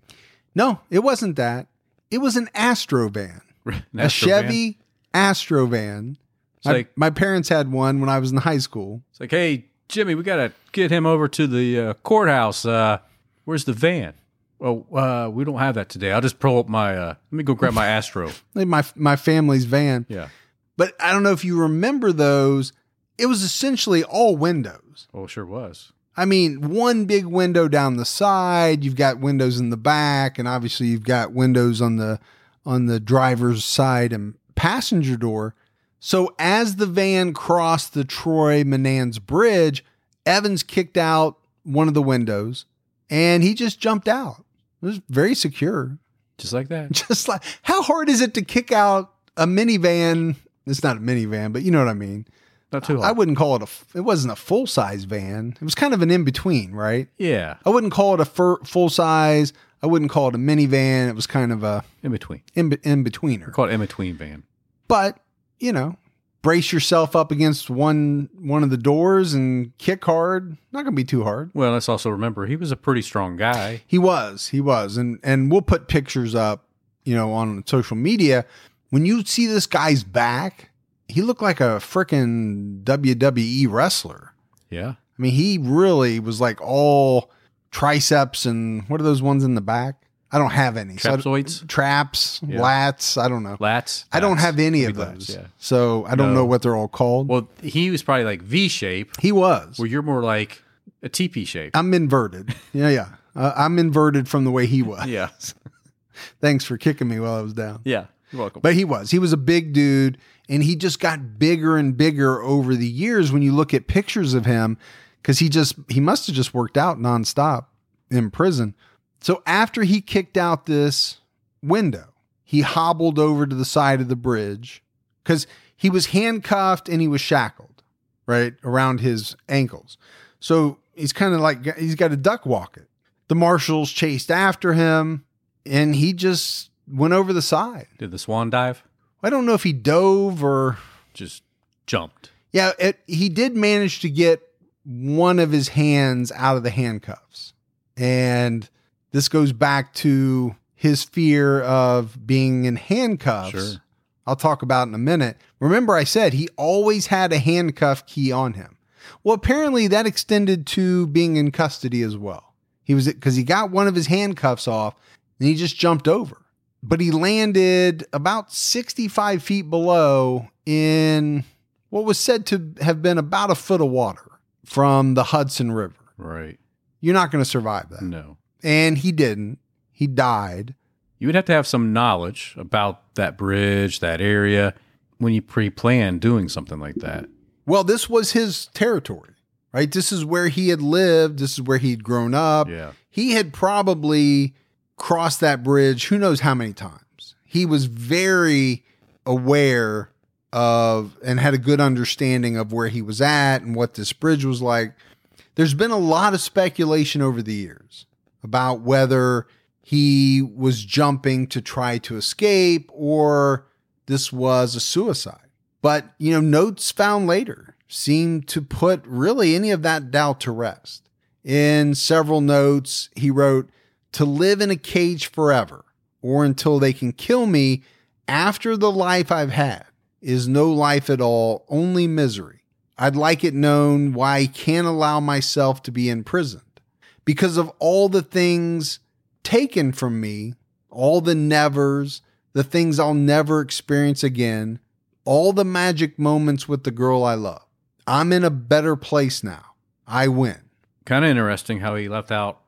No, it wasn't that. It was an Astro van, an a Astro Chevy van? Astro van. My, like, my parents had one when I was in high school. It's like, hey, Jimmy, we got to get him over to the uh, courthouse. Uh, where's the van? Oh, uh, we don't have that today. I'll just pull up my, uh, let me go grab my Astro. Like my, my family's van. Yeah. But I don't know if you remember those. It was essentially all windows. Oh, sure was. I mean, one big window down the side. You've got windows in the back, and obviously you've got windows on the on the driver's side and passenger door. So as the van crossed the Troy Menands Bridge, Evans kicked out one of the windows, and he just jumped out. It was very secure. Just like that. Just like, how hard is it to kick out a minivan? It's not a minivan, but you know what I mean. Not too hard. I wouldn't call it a, it wasn't a full size van. It was kind of an in between, right? Yeah. I wouldn't call it a fur, full size. I wouldn't call it a minivan. It was kind of a in between, in, in betweener. Call it in between van. But, you know, brace yourself up against one, one of the doors and kick hard. Not going to be too hard. Well, let's also remember he was a pretty strong guy. He was, he was. And, and we'll put pictures up, you know, on social media. When you see this guy's back, he looked like a freaking W W E wrestler. Yeah. I mean, he really was like all triceps and what are those ones in the back? I don't have any. Trapezoids? So traps, yeah. lats, I don't know. Lats? I don't lats. have any Big of those. Lats, yeah. So I don't no. know what they're all called. Well, he was probably like V shape. He was. Where you're more like a T P shape. I'm inverted. Yeah, yeah. Uh, I'm inverted from the way he was. Yeah. Thanks for kicking me while I was down. Yeah. You're welcome. But he was. He was a big dude, and he just got bigger and bigger over the years when you look at pictures of him, because he just he must have just worked out nonstop in prison. So after he kicked out this window, he hobbled over to the side of the bridge because he was handcuffed and he was shackled, right, around his ankles. So he's kind of like, he's got to duck walk it. The marshals chased after him, and he just went over the side. Did the swan dive? I don't know if he dove or just jumped. Yeah, it, he did manage to get one of his hands out of the handcuffs. And this goes back to his fear of being in handcuffs. Sure. I'll talk about in a minute. Remember, I said he always had a handcuff key on him. Well, apparently that extended to being in custody as well. He was, because he got one of his handcuffs off and he just jumped over. But he landed about sixty-five feet below in what was said to have been about a foot of water from the Hudson River. Right. You're not going to survive that. No. And he didn't. He died. You would have to have some knowledge about that bridge, that area, when you pre-plan doing something like that. Well, this was his territory, right? This is where he had lived. This is where he'd grown up. Yeah. He had probably crossed that bridge who knows how many times. He was very aware of and had a good understanding of where he was at and what this bridge was like. There's been a lot of speculation over the years about whether he was jumping to try to escape or this was a suicide. But, you know, notes found later seem to put really any of that doubt to rest. In several notes, he wrote, "To live in a cage forever or until they can kill me after the life I've had is no life at all, only misery. I'd like it known why I can't allow myself to be imprisoned. Because of all the things taken from me, all the nevers, the things I'll never experience again, all the magic moments with the girl I love. I'm in a better place now. I win." Kind of interesting how he left out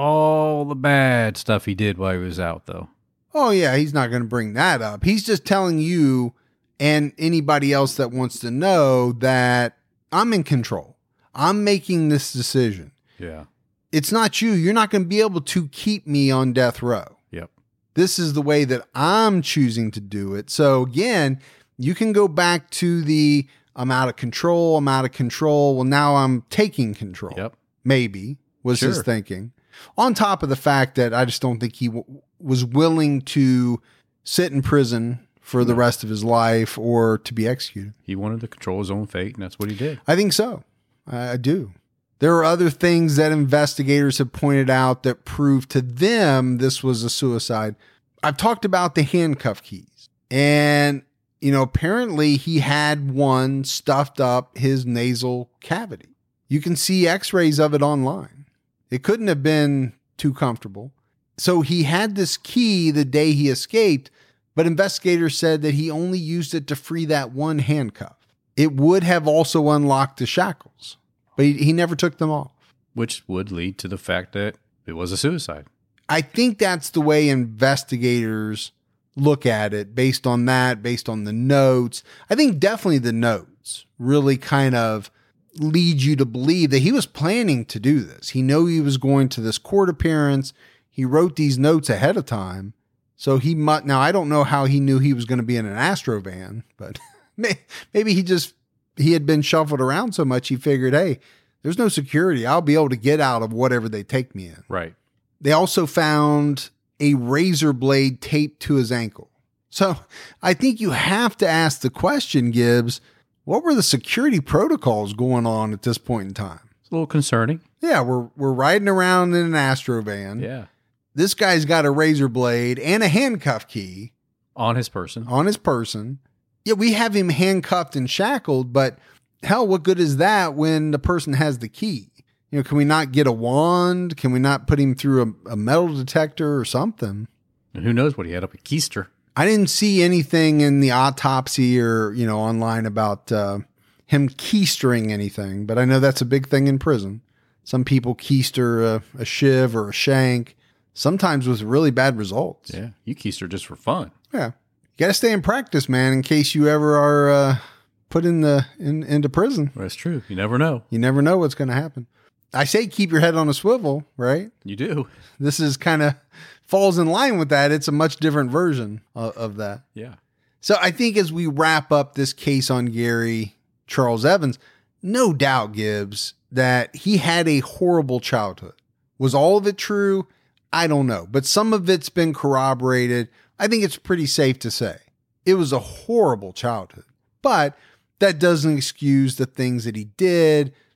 all the bad stuff he did while he was out, though. Oh, yeah, he's not going to bring that up. He's just telling you and anybody else that wants to know that I'm in control. I'm making this decision. Yeah. It's not you. You're not going to be able to keep me on death row. Yep. This is the way that I'm choosing to do it. So again, you can go back to the I'm out of control. I'm out of control. Well, now I'm taking control. Yep. Maybe was Sure. his thinking. On top of the fact that I just don't think he w- was willing to sit in prison for the rest of his life or to be executed. He wanted to control his own fate, and that's what he did. I think so. I, I do. There are other things that investigators have pointed out that prove to them this was a suicide. I've talked about the handcuff keys. And, you know, apparently he had one stuffed up his nasal cavity. You can see x-rays of it online. It couldn't have been too comfortable. So he had this key the day he escaped, but investigators said that he only used it to free that one handcuff. It would have also unlocked the shackles, but he, he never took them off. Which would lead to the fact that it was a suicide. I think that's the way investigators look at it based on that, based on the notes. I think definitely the notes really kind of lead you to believe that he was planning to do this. He knew he was going to this court appearance. He wrote these notes ahead of time. So he might, now I don't know how he knew he was going to be in an Astro van, but maybe he just, he had been shuffled around so much. He figured, hey, there's no security. I'll be able to get out of whatever they take me in. Right. They also found a razor blade taped to his ankle. So I think you have to ask the question, Gibbs, what were the security protocols going on at this point in time? It's a little concerning. Yeah, we're we're riding around in an Astro van. Yeah. This guy's got a razor blade and a handcuff key On his person. on his person. Yeah, we have him handcuffed and shackled, but hell, what good is that when the person has the key? You know, can we not get a wand? Can we not put him through a, a metal detector or something? And who knows what he had up at Keister. I didn't see anything in the autopsy or, you know, online about uh, him keystering anything, but I know that's a big thing in prison. Some people keister a, a shiv or a shank, sometimes with really bad results. Yeah. You Keister just for fun. Yeah. You got to stay in practice, man, in case you ever are uh, put in the in, into prison. That's true. You never know. You never know what's going to happen. I say keep your head on a swivel, right? You do. This is kind of falls in line with that. It's a much different version of, of that. Yeah. So I think as we wrap up this case on Gary Charles Evans, no doubt, Gibbs, that he had a horrible childhood. Was all of it true? I don't know. But some of it's been corroborated. I think it's pretty safe to say it was a horrible childhood. But that doesn't excuse the things that he did,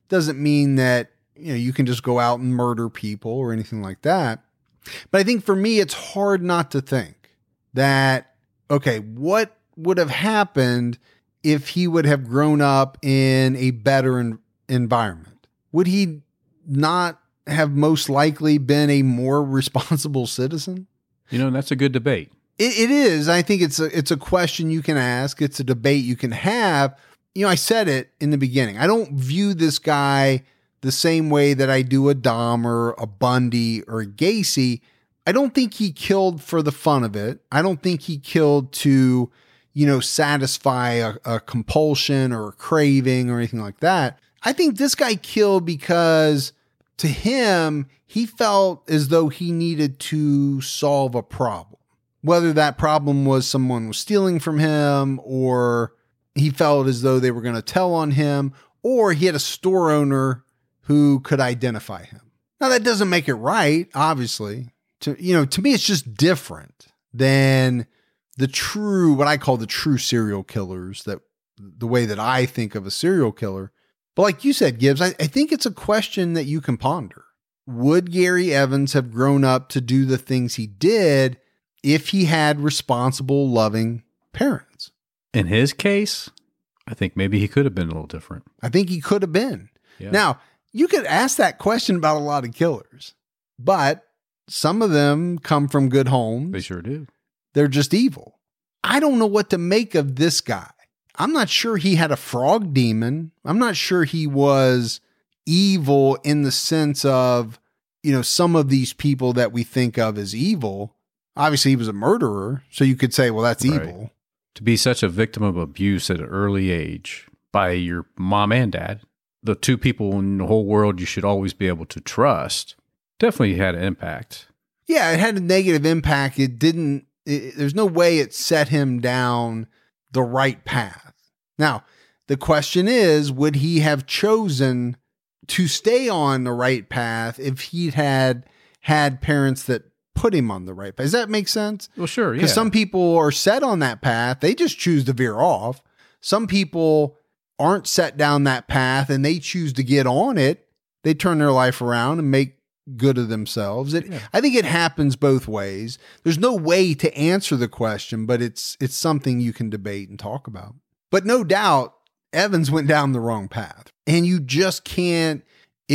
Doesn't mean that, you know, you can just go out and murder people or anything like that. But I think for me, it's hard not to think that, okay, what would have happened if he would have grown up in a better en- environment? Would he not have most likely been a more responsible citizen? You know, that's a good debate. It, it is. I think it's a, it's a question you can ask. It's a debate you can have. You know, I said it in the beginning. I don't view this guy the same way that I do a Dahmer, a Bundy, or a Gacy. I don't think he killed for the fun of it. I don't think he killed to, you know, satisfy a, a compulsion or a craving or anything like that. I think this guy killed because to him, he felt as though he needed to solve a problem. Whether that problem was someone was stealing from him, or he felt as though they were going to tell on him, or he had a store owner who could identify him. Now that doesn't make it right, obviously. To, you know, to me, it's just different than the true, what I call the true serial killers, that the way that I think of a serial killer. But like you said, Gibbs, I, I think it's a question that you can ponder. Would Gary Evans have grown up to do the things he did if he had responsible, loving parents? In his case, I think maybe he could have been a little different. I think he could have been. Yeah. Now, you could ask that question about a lot of killers, but some of them come from good homes. They sure do. They're just evil. I don't know what to make of this guy. I'm not sure he had a frog demon. I'm not sure he was evil in the sense of, you know, some of these people that we think of as evil. Obviously, he was a murderer, so you could say, well, that's Right. evil. To be such a victim of abuse at an early age by your mom and dad, the two people in the whole world you should always be able to trust, definitely had an impact. Yeah, it had a negative impact. It didn't, it, there's no way it set him down the right path. Now, the question is, would he have chosen to stay on the right path if he'd had had parents that put him on the right path? Does that make sense? Well, sure, yeah. Because some people are set on that path. They just choose to veer off. Some people aren't set down that path and they choose to get on it. They turn their life around and make good of themselves. It, Yeah. I think it happens both ways. There's no way to answer the question, but it's it's something you can debate and talk about. But no doubt, Evans went down the wrong path. And you just can't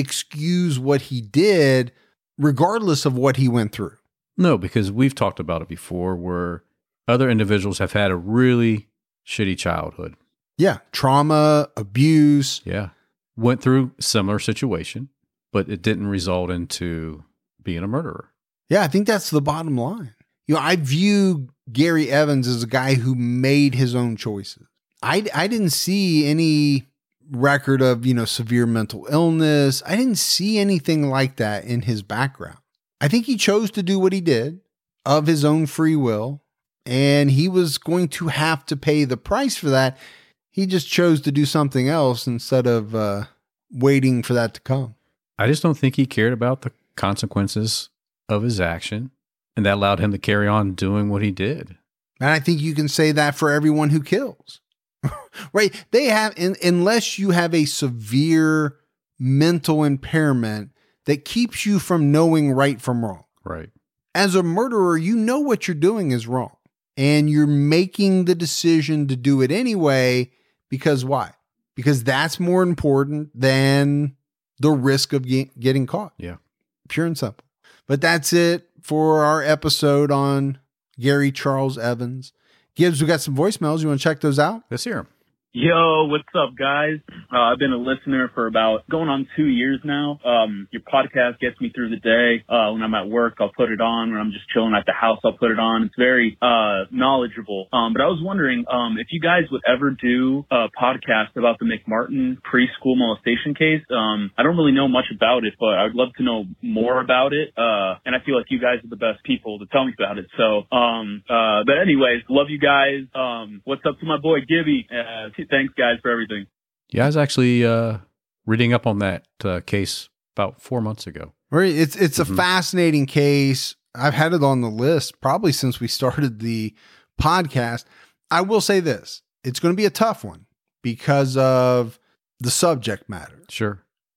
excuse what he did, regardless of what he went through. No, because we've talked about it before where other individuals have had a really shitty childhood. Yeah. Trauma, abuse. Yeah. Went through similar situation, but it didn't result into being a murderer. Yeah, I think that's the bottom line. You know, I view Gary Evans as a guy who made his own choices. I, I didn't see any record of, you know, severe mental illness. I didn't see anything like that in his background. I think he chose to do what he did of his own free will, and he was going to have to pay the price for that. He just chose to do something else instead of uh, waiting for that to come. I just don't think he cared about the consequences of his action, and that allowed him to carry on doing what he did. And I think you can say that for everyone who kills. Right? They have, in, unless you have a severe mental impairment that keeps you from knowing right from wrong. Right. As a murderer, you know what you're doing is wrong. And you're making the decision to do it anyway. Because why? Because that's more important than the risk of get, getting caught. Yeah. Pure and simple. But that's it for our episode on Gary Charles Evans. Gibbs, we got some voicemails. You want to check those out? Let's hear him. Yo, what's up, guys? Uh, I've been a listener for about going on two years now. Um, your podcast gets me through the day. Uh, when I'm at work, I'll put it on. When I'm just chilling at the house, I'll put it on. It's very uh, knowledgeable. Um, but I was wondering um, if you guys would ever do a podcast about the McMartin preschool molestation case. Um, I don't really know much about it, but I'd love to know more about it. Uh, and I feel like you guys are the best people to tell me about it. So, um, uh, but anyways, love you guys. Um, what's up to my boy Gibby? Uh, Thanks, guys, for everything. Yeah, I was actually uh, reading up on that uh, case about four months ago. Right. It's it's Mhm. a fascinating case. I've had it on the list probably since we started the podcast. I will say this. It's going to be a tough one because of the subject matter. Sure.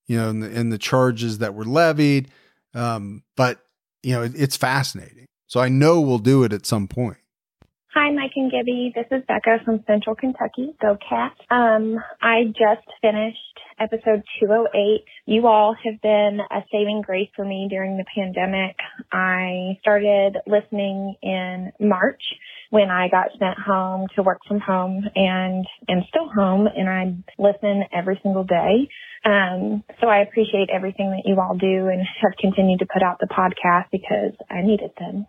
you know, and the, and the charges that were levied. Um, but, you know, it, it's fascinating. So I know we'll do it at some point. Hi, Mike and Gibby. This is Becca from Central Kentucky. Go Cats. Um, I just finished episode two oh eight. You all have been a saving grace for me during the pandemic. I started listening in March when I got sent home to work from home and am still home, and I listen every single day. Um, so I appreciate everything that you all do and have continued to put out the podcast because I needed them.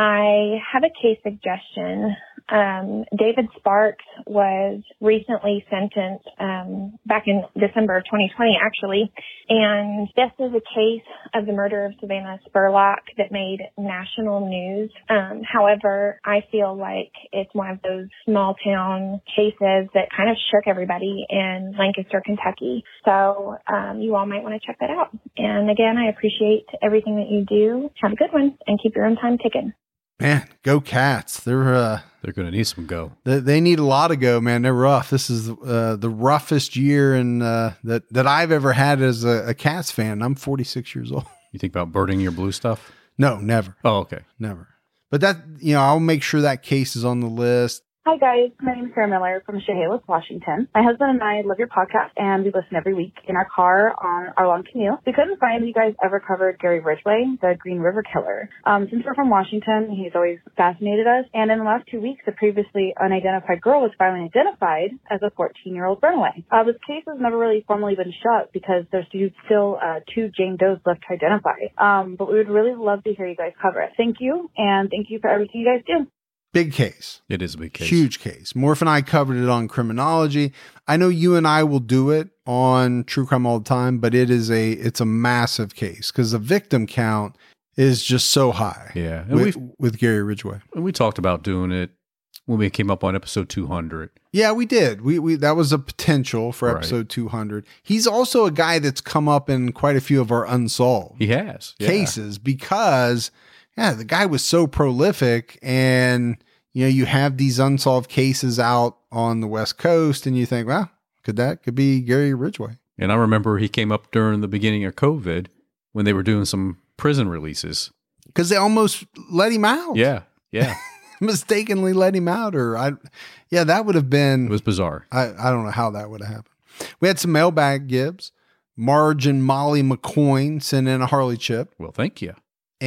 I have a case suggestion. Um, David Sparks was recently sentenced um, back in December of twenty twenty, actually, and this is a case of the murder of Savannah Spurlock that made national news. Um, however, I feel like it's one of those small town cases that kind of shook everybody in Lancaster, Kentucky. So um, you all might want to check that out. And again, I appreciate everything that you do. Have a good one and keep your own time ticking. Man, go Cats. They're uh, They're going to need some go. They, they need a lot of go, man. They're rough. This is uh, the roughest year in, uh, that, that I've ever had as a, a Cats fan. I'm forty-six years old. You think about burning your blue stuff? No, never. Oh, okay. Never. But that, you know, I'll make sure that case is on the list. Hi, guys. My name is Sarah Miller from Chehalis, Washington. My husband and I love your podcast, and we listen every week in our car on our long commute. We couldn't find that you guys ever covered Gary Ridgway, the Green River Killer. Um, since we're from Washington, he's always fascinated us. And in the last two weeks, a previously unidentified girl was finally identified as a fourteen-year-old runaway. Uh, this case has never really formally been shut because there's still uh, two Jane Does left to identify. Um, but we would really love to hear you guys cover it. Thank you, and thank you for everything you guys do. Big case. It is a big case. Huge case. Morph and I covered it on Criminology. I know you and I will do it on True Crime All the Time, but it is a it's a massive case because the victim count is just so high. Yeah. And with, with Gary Ridgway. And we talked about doing it when we came up on episode two hundred. Yeah, we did. We we that was a potential for episode right. two hundred. He's also a guy that's come up in quite a few of our unsolved he has yeah. cases because yeah, the guy was so prolific, and you know, you have these unsolved cases out on the West Coast, and you think, well, could that could be Gary Ridgway? And I remember he came up during the beginning of COVID when they were doing some prison releases because they almost let him out. Yeah, yeah, mistakenly let him out, or I, yeah, that would have been. It was bizarre. I I don't know how that would have happened. We had some mailbag Gibbs. Marge and Molly McCoyne sent in a Harley chip. Well, thank you.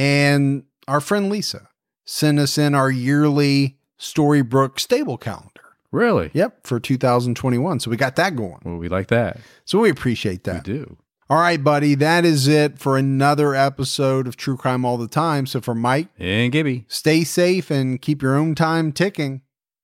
And our friend Lisa sent us in our yearly Storybrooke stable calendar. Really? Yep, for two thousand twenty-one. So we got that going. Well, we like that. So we appreciate that. We do. All right, buddy. That is it for another episode of True Crime All the Time. So for Mike and Gibby, stay safe and keep your own time ticking.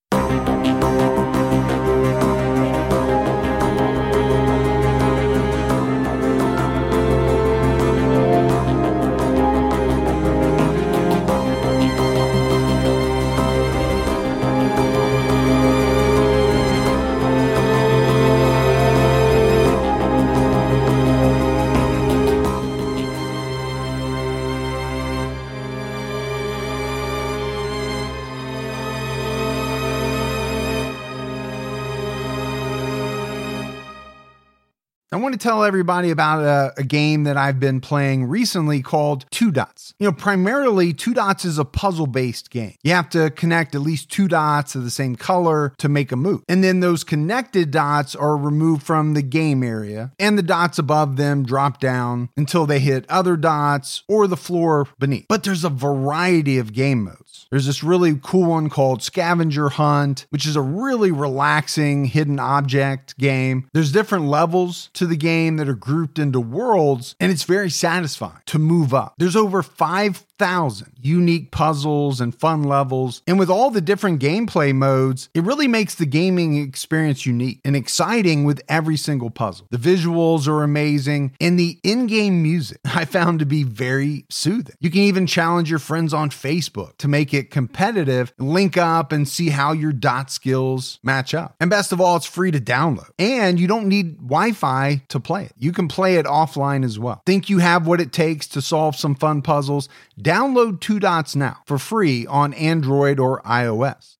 I want to tell everybody about a, a game that I've been playing recently called Two Dots. You know, primarily Two Dots is a puzzle-based game. You have to connect at least two dots of the same color to make a move. And then those connected dots are removed from the game area, and the dots above them drop down until they hit other dots or the floor beneath. But there's a variety of game modes. There's this really cool one called Scavenger Hunt, which is a really relaxing hidden object game. There's different levels to the game that are grouped into worlds, and it's very satisfying to move up. There's over five thousand unique puzzles and fun levels, and with all the different gameplay modes, it really makes the gaming experience unique and exciting with every single puzzle. The visuals are amazing, and the in-game music I found to be very soothing. You can even challenge your friends on Facebook to make it competitive, link up and see how your dot skills match up. And best of all, it's free to download, and you don't need Wi-Fi to play it. You can play it offline as well. Think you have what it takes to solve some fun puzzles? Download Two Dots now for free on Android or iOS.